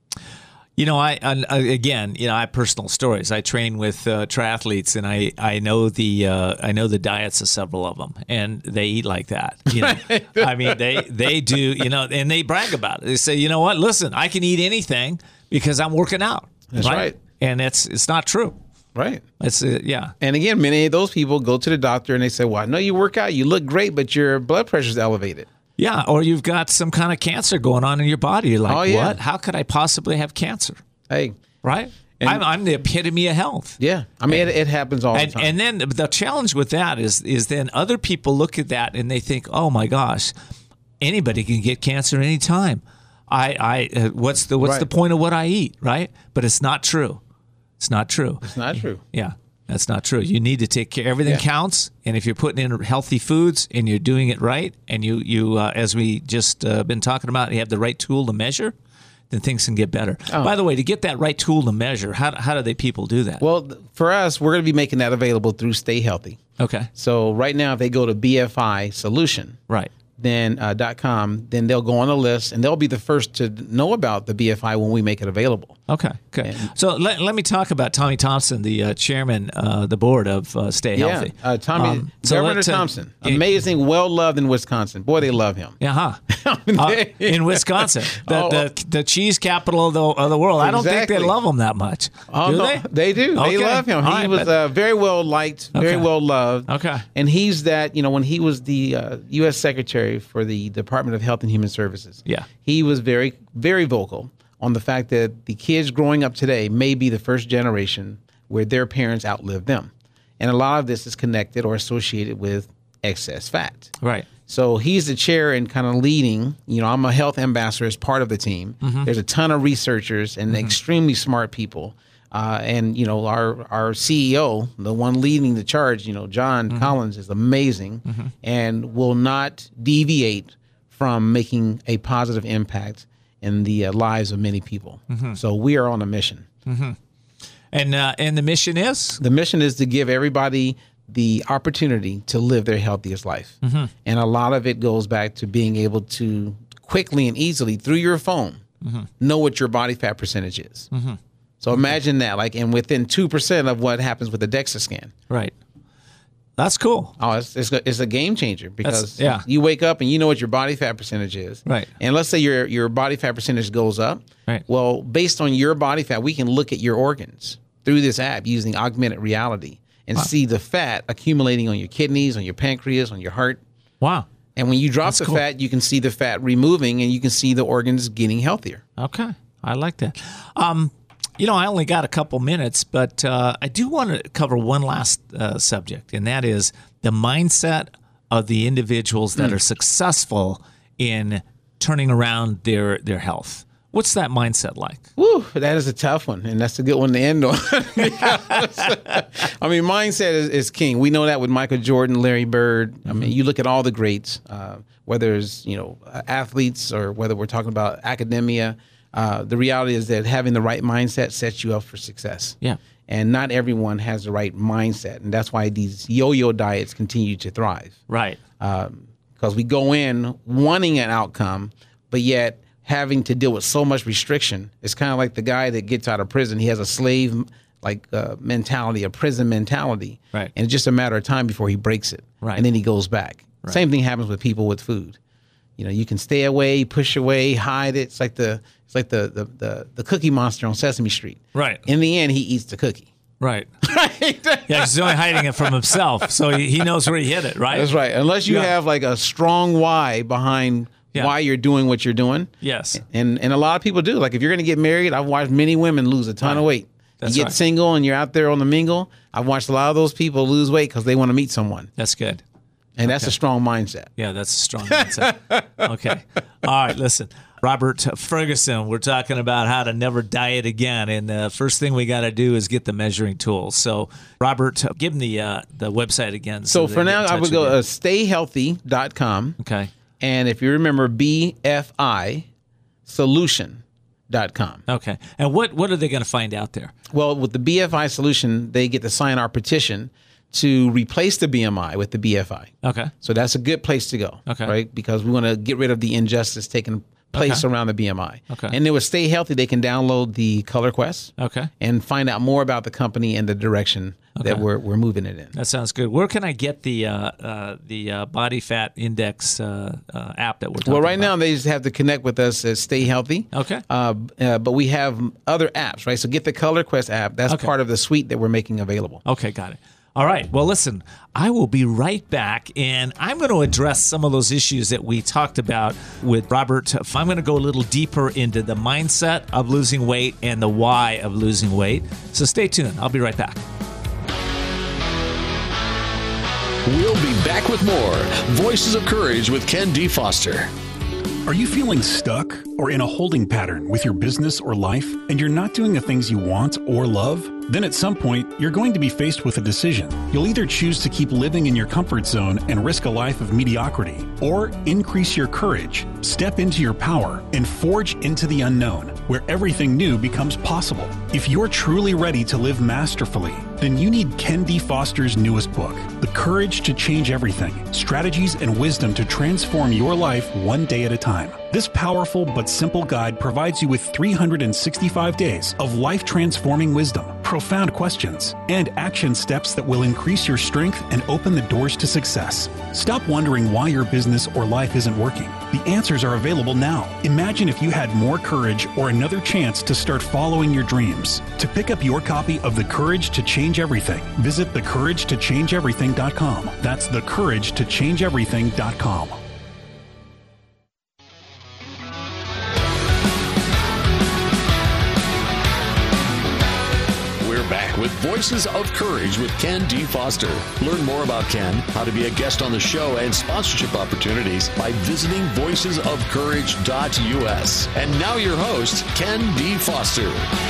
Speaker 2: You know, I, I again, you know, I have personal stories. I train with uh, triathletes, and I, I know the uh, I know the diets of several of them, and they eat like that. You know, I mean, they they do. You know, and they brag about it. They say, you know what? Listen, I can eat anything because I'm working out.
Speaker 5: That's right.
Speaker 2: And it's it's not true.
Speaker 5: Right.
Speaker 2: It's uh, yeah.
Speaker 5: And again, many of those people go to the doctor and they say, well, I know you work out, you look great, but your blood pressure's elevated.
Speaker 2: Yeah, or you've got some kind of cancer going on in your body. You're like,
Speaker 5: Oh, yeah.
Speaker 2: what? How could I possibly have cancer?
Speaker 5: Hey.
Speaker 2: Right?
Speaker 5: And-
Speaker 2: I'm, I'm the epitome of health.
Speaker 5: Yeah. I mean, it, it happens all
Speaker 2: And,
Speaker 5: the time.
Speaker 2: and then the challenge with that is is then other people look at that and they think, oh my gosh, anybody can get cancer anytime. I, I uh, what's the what's
Speaker 5: Right.
Speaker 2: the point of what I eat, right? But it's not true. It's not true.
Speaker 5: It's not true.
Speaker 2: Yeah, that's not true. You need to take care. Everything
Speaker 5: Yeah.
Speaker 2: counts, and if you're putting in healthy foods and you're doing it right, and you you uh, as we just uh, been talking about, you have the right tool to measure, then things can get better.
Speaker 5: Oh.
Speaker 2: By the way, to get that right tool to measure, how how do they people do that?
Speaker 5: Well, th- for us, we're going to be making that available through Stay Healthy.
Speaker 2: Okay,
Speaker 5: So right now, if they go to B F I Solution,
Speaker 2: right.
Speaker 5: then uh, .com, then they'll go on the list and they'll be the first to know about the B F I when we make it available.
Speaker 2: Okay, good. So let, let me talk about Tommy Thompson, the uh, chairman, uh, the board of uh, Stay Healthy.
Speaker 5: Yeah, uh, Tommy,
Speaker 2: Um, so
Speaker 5: Governor
Speaker 2: let, uh,
Speaker 5: Thompson,
Speaker 2: yeah,
Speaker 5: amazing, well loved in Wisconsin. Boy, they love him.
Speaker 2: Yeah, huh? Uh, in Wisconsin, the,
Speaker 5: Oh,
Speaker 2: the the cheese capital of the of the world. I don't think
Speaker 5: Exactly.
Speaker 2: they love him that much.
Speaker 5: Oh,
Speaker 2: do
Speaker 5: no,
Speaker 2: they?
Speaker 5: they do.
Speaker 2: Okay.
Speaker 5: They love him.
Speaker 2: All
Speaker 5: He
Speaker 2: right,
Speaker 5: was
Speaker 2: but-
Speaker 5: uh, very well liked, very
Speaker 2: Okay.
Speaker 5: well loved.
Speaker 2: Okay.
Speaker 5: And he's that, you know, when he was the uh, U S Secretary for the Department of Health and Human Services,
Speaker 2: Yeah.
Speaker 5: he was very, very vocal on the fact that the kids growing up today may be the first generation where their parents outlived them. And a lot of this is connected or associated with excess fat.
Speaker 2: Right.
Speaker 5: So he's the chair and kind of leading. You know, I'm a health ambassador as part of the team.
Speaker 2: Mm-hmm.
Speaker 5: There's a ton of researchers and extremely smart people. Uh, and, you know, our, our C E O, the one leading the charge, you know, John
Speaker 2: Mm-hmm.
Speaker 5: Collins is amazing and will not deviate from making a positive impact in the uh, lives of many people.
Speaker 2: Mm-hmm.
Speaker 5: So we are on a mission.
Speaker 2: And uh, and the mission is
Speaker 5: The mission is to give everybody the opportunity to live their healthiest life.
Speaker 2: Mm-hmm.
Speaker 5: And a lot of it goes back to being able to quickly and easily through your phone
Speaker 2: Mm-hmm.
Speaker 5: know what your body fat percentage is. So imagine that, like, and within two percent of what happens with a DEXA scan.
Speaker 2: right. That's cool.
Speaker 5: Oh, it's, it's, a, it's a game changer because
Speaker 2: yeah.
Speaker 5: you wake up and you know what your body fat percentage is.
Speaker 2: Right.
Speaker 5: And let's say your, your body fat percentage goes up.
Speaker 2: Right.
Speaker 5: Well, based on your body fat, we can look at your organs through this app using augmented reality and see the fat accumulating on your kidneys, on your pancreas, on your heart.
Speaker 2: Wow.
Speaker 5: And when you drop
Speaker 2: That's
Speaker 5: the
Speaker 2: cool.
Speaker 5: fat, you can see the fat removing and you can see the organs getting healthier.
Speaker 2: Okay. I like that. Um, you know, I only got a couple minutes, but uh, I do want to cover one last uh, subject, and that is the mindset of the individuals that are successful in turning around their their health. What's that mindset like?
Speaker 5: Woo, that is a tough one, and that's a good one to end on. Because, I mean, mindset is, is king. We know that with Michael Jordan, Larry Bird. I mean, you look at all the greats, uh, whether it's, you know, athletes or whether we're talking about academia. Uh, the reality is that having the right mindset sets you up for success.
Speaker 2: Yeah.
Speaker 5: And not everyone has the right mindset, and that's why these yo-yo diets continue to thrive.
Speaker 2: Right.
Speaker 5: Because we go in wanting an outcome, but yet having to deal with so much restriction. It's kind of like the guy that gets out of prison. He has a slave like uh, mentality, a prison mentality.
Speaker 2: Right.
Speaker 5: And it's just a matter of time before he breaks it.
Speaker 2: Right.
Speaker 5: And then he goes back.
Speaker 2: Right.
Speaker 5: Same thing happens with people with food. You know, you can stay away, push away, hide it. It's like the it's like the the the, the Cookie Monster on Sesame Street.
Speaker 2: Right.
Speaker 5: In the end, he eats the cookie.
Speaker 2: Right. right. Yeah, he's only hiding it from himself, so he, he knows where he hid it, right?
Speaker 5: That's right. Unless you
Speaker 2: yeah.
Speaker 5: have like a strong why behind yeah. why you're doing what you're doing.
Speaker 2: Yes.
Speaker 5: And and a lot of people do. Like if you're going to get married, I've watched many women lose a ton
Speaker 2: right.
Speaker 5: of weight.
Speaker 2: That's
Speaker 5: you get
Speaker 2: right.
Speaker 5: single and you're out there on the mingle. I've watched a lot of those people lose weight because they want to meet someone.
Speaker 2: That's good.
Speaker 5: And
Speaker 2: okay.
Speaker 5: that's a strong mindset.
Speaker 2: Yeah, that's a strong mindset. Okay. All right, listen. Robert Ferguson, we're talking about how to never diet again. And the first thing we got to do is get the measuring tools. So, Robert, give them the, uh, the website again.
Speaker 5: So,
Speaker 2: so
Speaker 5: for now, I would go uh, stay healthy dot com.
Speaker 2: Okay.
Speaker 5: And if you remember, B F I solution dot com.
Speaker 2: Okay. And what, what are they going to find out there?
Speaker 5: Well, with the B F I solution, they get to sign our petition to replace the B M I with the B F I.
Speaker 2: Okay.
Speaker 5: So that's a good place to go.
Speaker 2: Okay.
Speaker 5: Right? Because we want to get rid of the injustice taking place
Speaker 2: okay.
Speaker 5: around the B M I.
Speaker 2: Okay.
Speaker 5: And then with Stay Healthy, they can download the Color Quest.
Speaker 2: Okay.
Speaker 5: And find out more about the company and the direction okay. that we're we're moving it in.
Speaker 2: That sounds good. Where can I get the uh, uh, the uh, body fat index uh, uh, app that we're talking about?
Speaker 5: Well, right about? now they just have to connect with us at Stay Healthy.
Speaker 2: Okay.
Speaker 5: Uh, uh, but we have other apps, right? So get the Color Quest app. That's
Speaker 2: okay.
Speaker 5: part of the suite that we're making available.
Speaker 2: Okay, got it. All right. Well, listen, I will be right back, and I'm going to address some of those issues that we talked about with Robert. I'm going to go a little deeper into the mindset of losing weight and the why of losing weight. So stay tuned. I'll be right back.
Speaker 1: We'll be back with more Voices of Courage with Ken D. Foster.
Speaker 6: Are you feeling stuck or in a holding pattern with your business or life, and you're not doing the things you want or love? Then at some point, you're going to be faced with a decision. You'll either choose to keep living in your comfort zone and risk a life of mediocrity, or increase your courage, step into your power, and forge into the unknown, where everything new becomes possible. If you're truly ready to live masterfully, then you need Ken D. Foster's newest book, The Courage to Change Everything, Strategies and Wisdom to Transform Your Life One Day at a Time. This powerful but simple guide provides you with three hundred sixty-five days of life-transforming wisdom, profound questions, and action steps that will increase your strength and open the doors to success. Stop wondering why your business or life isn't working. The answers are available now. Imagine if you had more courage or another chance to start following your dreams. To pick up your copy of The Courage to Change Everything, visit the courage to change everything dot com. That's the courage to change everything dot com.
Speaker 1: With Voices of Courage with Ken D. Foster. Learn more about Ken, how to be a guest on the show, and sponsorship opportunities by visiting voices of courage dot U S. And now your host, Ken D. Foster.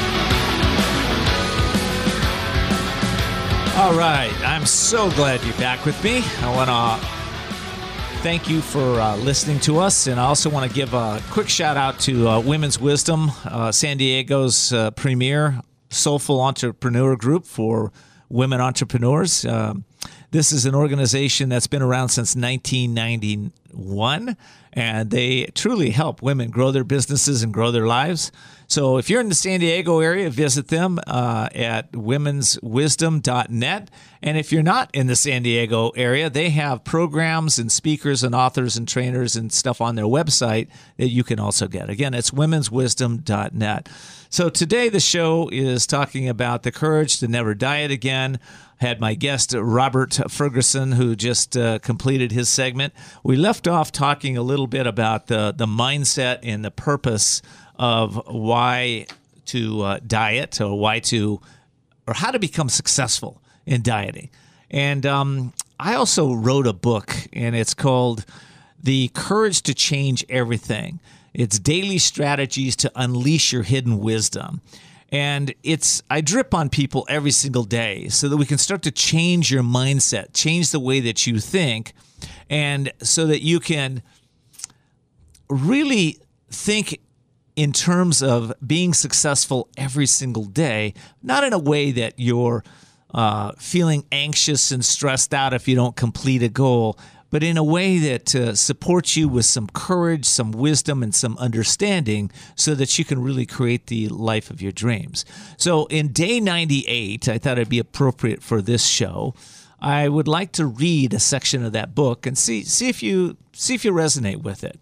Speaker 2: All right. I'm so glad you're back with me. I want to thank you for uh, listening to us, and I also want to give a quick shout out to uh, Women's Wisdom, uh, San Diego's uh, premier soulful entrepreneur group for women entrepreneurs. Um, this is an organization that's been around since nineteen ninety-one, and they truly help women grow their businesses and grow their lives. So if you're in the San Diego area, visit them uh, at womens wisdom dot net. And if you're not in the San Diego area, they have programs and speakers and authors and trainers and stuff on their website that you can also get. Again, it's womens wisdom dot net. So today the show is talking about the courage to never diet again. I had my guest, Robert Ferguson, who just uh, completed his segment. We left off talking a little bit about the, the mindset and the purpose of why to uh, diet, or why to, or how to become successful in dieting. And um, I also wrote a book, and it's called The Courage to Change Everything. It's daily strategies to unleash your hidden wisdom. And it's I drip on people every single day so that we can start to change your mindset, change the way that you think, and so that you can really think in terms of being successful every single day, not in a way that you're uh, feeling anxious and stressed out if you don't complete a goal, but in a way that uh, supports you with some courage, some wisdom, and some understanding so that you can really create the life of your dreams. So in day ninety-eight, I thought it'd be appropriate for this show. I would like to read a section of that book and see see if you see if you resonate with it.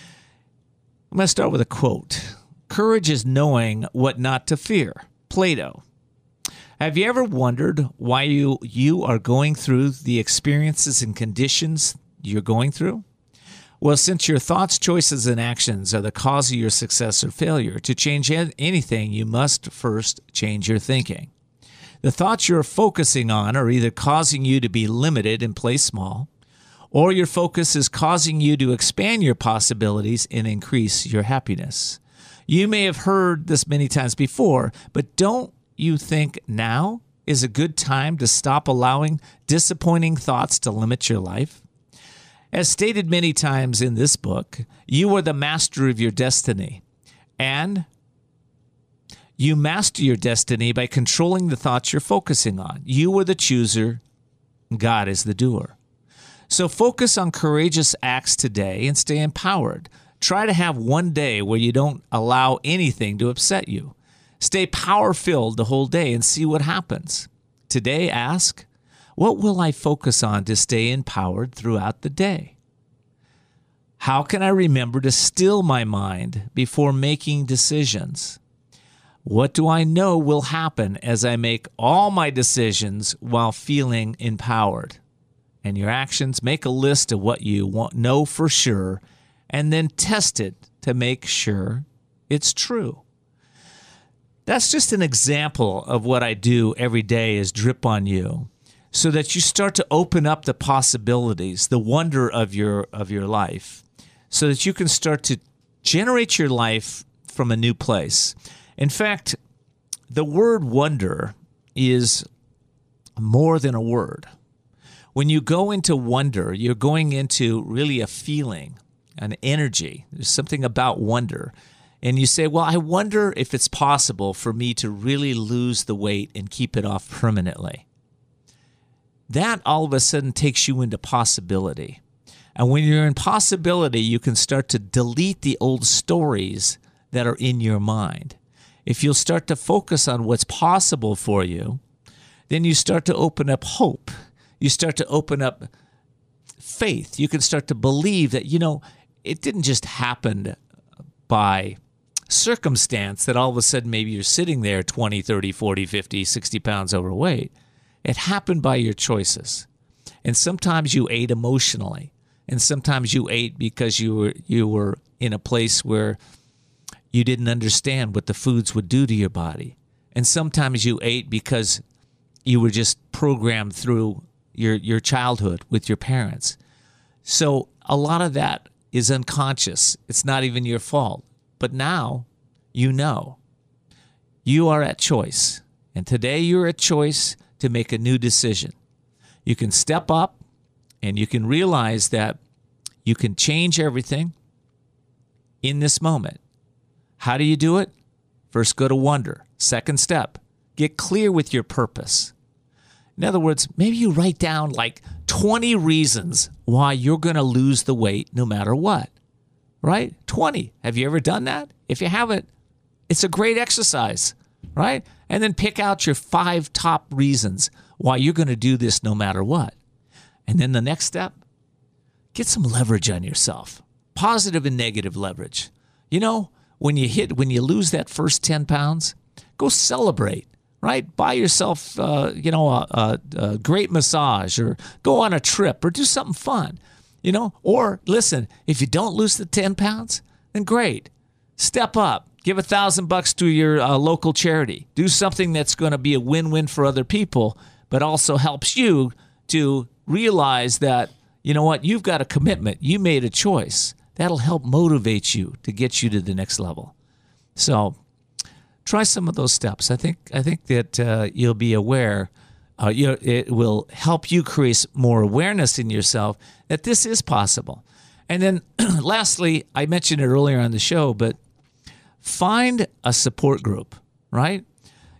Speaker 2: I'm going to start with a quote. Courage is knowing what not to fear. Plato. Have you ever wondered why you, you are going through the experiences and conditions you're going through? Well, since your thoughts, choices, and actions are the cause of your success or failure, to change anything, you must first change your thinking. The thoughts you're focusing on are either causing you to be limited and play small, or your focus is causing you to expand your possibilities and increase your happiness. You may have heard this many times before, but don't you think now is a good time to stop allowing disappointing thoughts to limit your life? As stated many times in this book, you are the master of your destiny, and you master your destiny by controlling the thoughts you're focusing on. You are the chooser, God is the doer. So focus on courageous acts today and stay empowered. Try to have one day where you don't allow anything to upset you. Stay power-filled the whole day and see what happens. Today, ask, what will I focus on to stay empowered throughout the day? How can I remember to still my mind before making decisions? What do I know will happen as I make all my decisions while feeling empowered? And your actions, make a list of what you want, know for sure, and then test it to make sure it's true. That's just an example of what I do every day is drip on you so that you start to open up the possibilities, the wonder of your of your life, so that you can start to generate your life from a new place. In fact, the word wonder is more than a word. When you go into wonder, you're going into really a feeling, an energy. There's something about wonder. And you say, well, I wonder if it's possible for me to really lose the weight and keep it off permanently. That all of a sudden takes you into possibility. And when you're in possibility, you can start to delete the old stories that are in your mind. If you'll start to focus on what's possible for you, then you start to open up hope. You start to open up faith. You can start to believe that, you know, it didn't just happen by circumstance that all of a sudden maybe you're sitting there twenty, thirty, forty, fifty, sixty pounds overweight. It happened by your choices. And sometimes you ate emotionally. And sometimes you ate because you were you were in a place where you didn't understand what the foods would do to your body. And sometimes you ate because you were just programmed through your, your childhood with your parents. So a lot of that is unconscious. It's not even your fault. But now you know. You are at choice. And today you're at choice to make a new decision. You can step up and you can realize that you can change everything in this moment. How do you do it? First, go to wonder. Second step, get clear with your purpose. In other words, maybe you write down like twenty reasons why you're going to lose the weight no matter what, right? twenty. Have you ever done that? If you haven't, it's a great exercise, right? And then pick out your five top reasons why you're going to do this no matter what. And then the next step, get some leverage on yourself, positive and negative leverage. You know, when you hit, when you lose that first ten pounds, go celebrate, right? Buy yourself, uh, you know, a, a, a great massage or go on a trip or do something fun, you know? Or listen, if you don't lose the ten pounds, then great. Step up. Give a thousand bucks to your uh, local charity. Do something that's going to be a win-win for other people, but also helps you to realize that, you know what, you've got a commitment. You made a choice. That'll help motivate you to get you to the next level. So try some of those steps. I think I think that uh, you'll be aware. Uh, you know, it will help you create more awareness in yourself that this is possible. And then lastly, I mentioned it earlier on the show, but find a support group, right?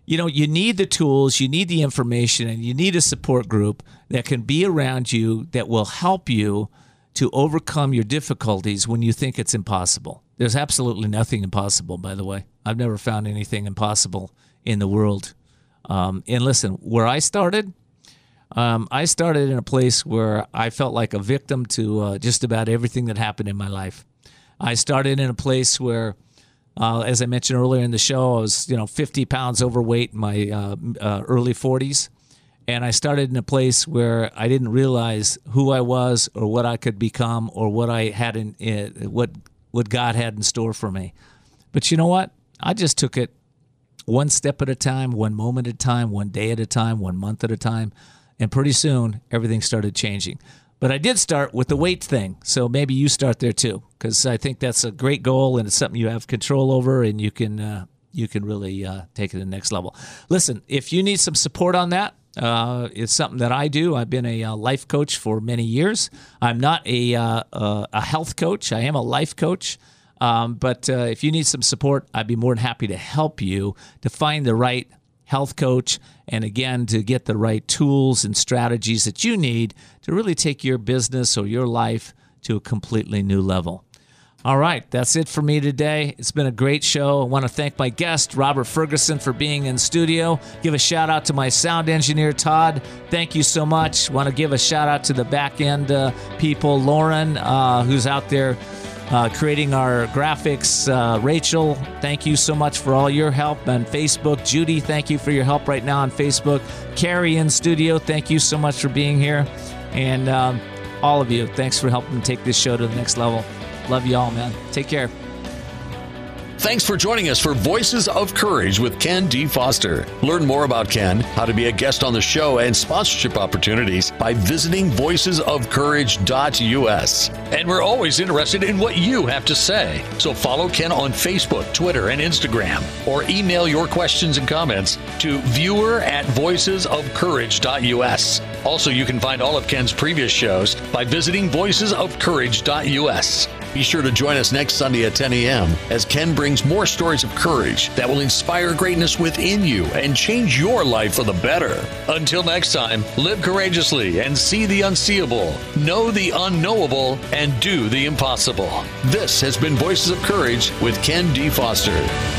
Speaker 2: you know, you need the tools, you need the information, and you need a support group that can be around you that will help you to overcome your difficulties when you think it's impossible. There's absolutely nothing impossible, by the way. I've never found anything impossible in the world. Um, and listen, where I started, um, I started in a place where I felt like a victim to uh, just about everything that happened in my life. I started in a place where, uh, as I mentioned earlier in the show, I was, you know, fifty pounds overweight in my uh, uh, early forties. And I started in a place where I didn't realize who I was or what I could become or what I had in, uh, what what God had in store for me. But you know what? I just took it one step at a time, one moment at a time, one day at a time, one month at a time. And pretty soon, everything started changing. But I did start with the weight thing. So maybe you start there too, because I think that's a great goal and it's something you have control over and you can, uh, you can really uh, take it to the next level. Listen, if you need some support on that, Uh, it's something that I do. I've been a uh, life coach for many years. I'm not a uh, uh, a health coach. I am a life coach. Um, but uh, if you need some support, I'd be more than happy to help you to find the right health coach and, again, to get the right tools and strategies that you need to really take your business or your life to a completely new level. All right, that's it for me today. It's been a great show. I want to thank my guest, Robert Ferguson, for being in studio. Give a shout out to my sound engineer, Todd. Thank you so much. Want to give a shout out to the back end uh, people, Lauren, uh, who's out there uh, creating our graphics. Uh, Rachel, thank you so much for all your help on Facebook. Judy, thank you for your help right now on Facebook. Carrie in studio, thank you so much for being here. And um, all of you, thanks for helping take this show to the next level. Love you all, man. Take care.
Speaker 1: Thanks for joining us for Voices of Courage with Ken D. Foster. Learn more about Ken, how to be a guest on the show, and sponsorship opportunities by visiting voices of courage dot U S. And we're always interested in what you have to say. So follow Ken on Facebook, Twitter, and Instagram, or email your questions and comments to viewer at voices of courage dot U S. Also, you can find all of Ken's previous shows by visiting voices of courage dot U S. Be sure to join us next Sunday at ten a.m. as Ken brings more stories of courage that will inspire greatness within you and change your life for the better. Until next time, live courageously and see the unseeable, know the unknowable, and do the impossible. This has been Voices of Courage with Ken D. Foster.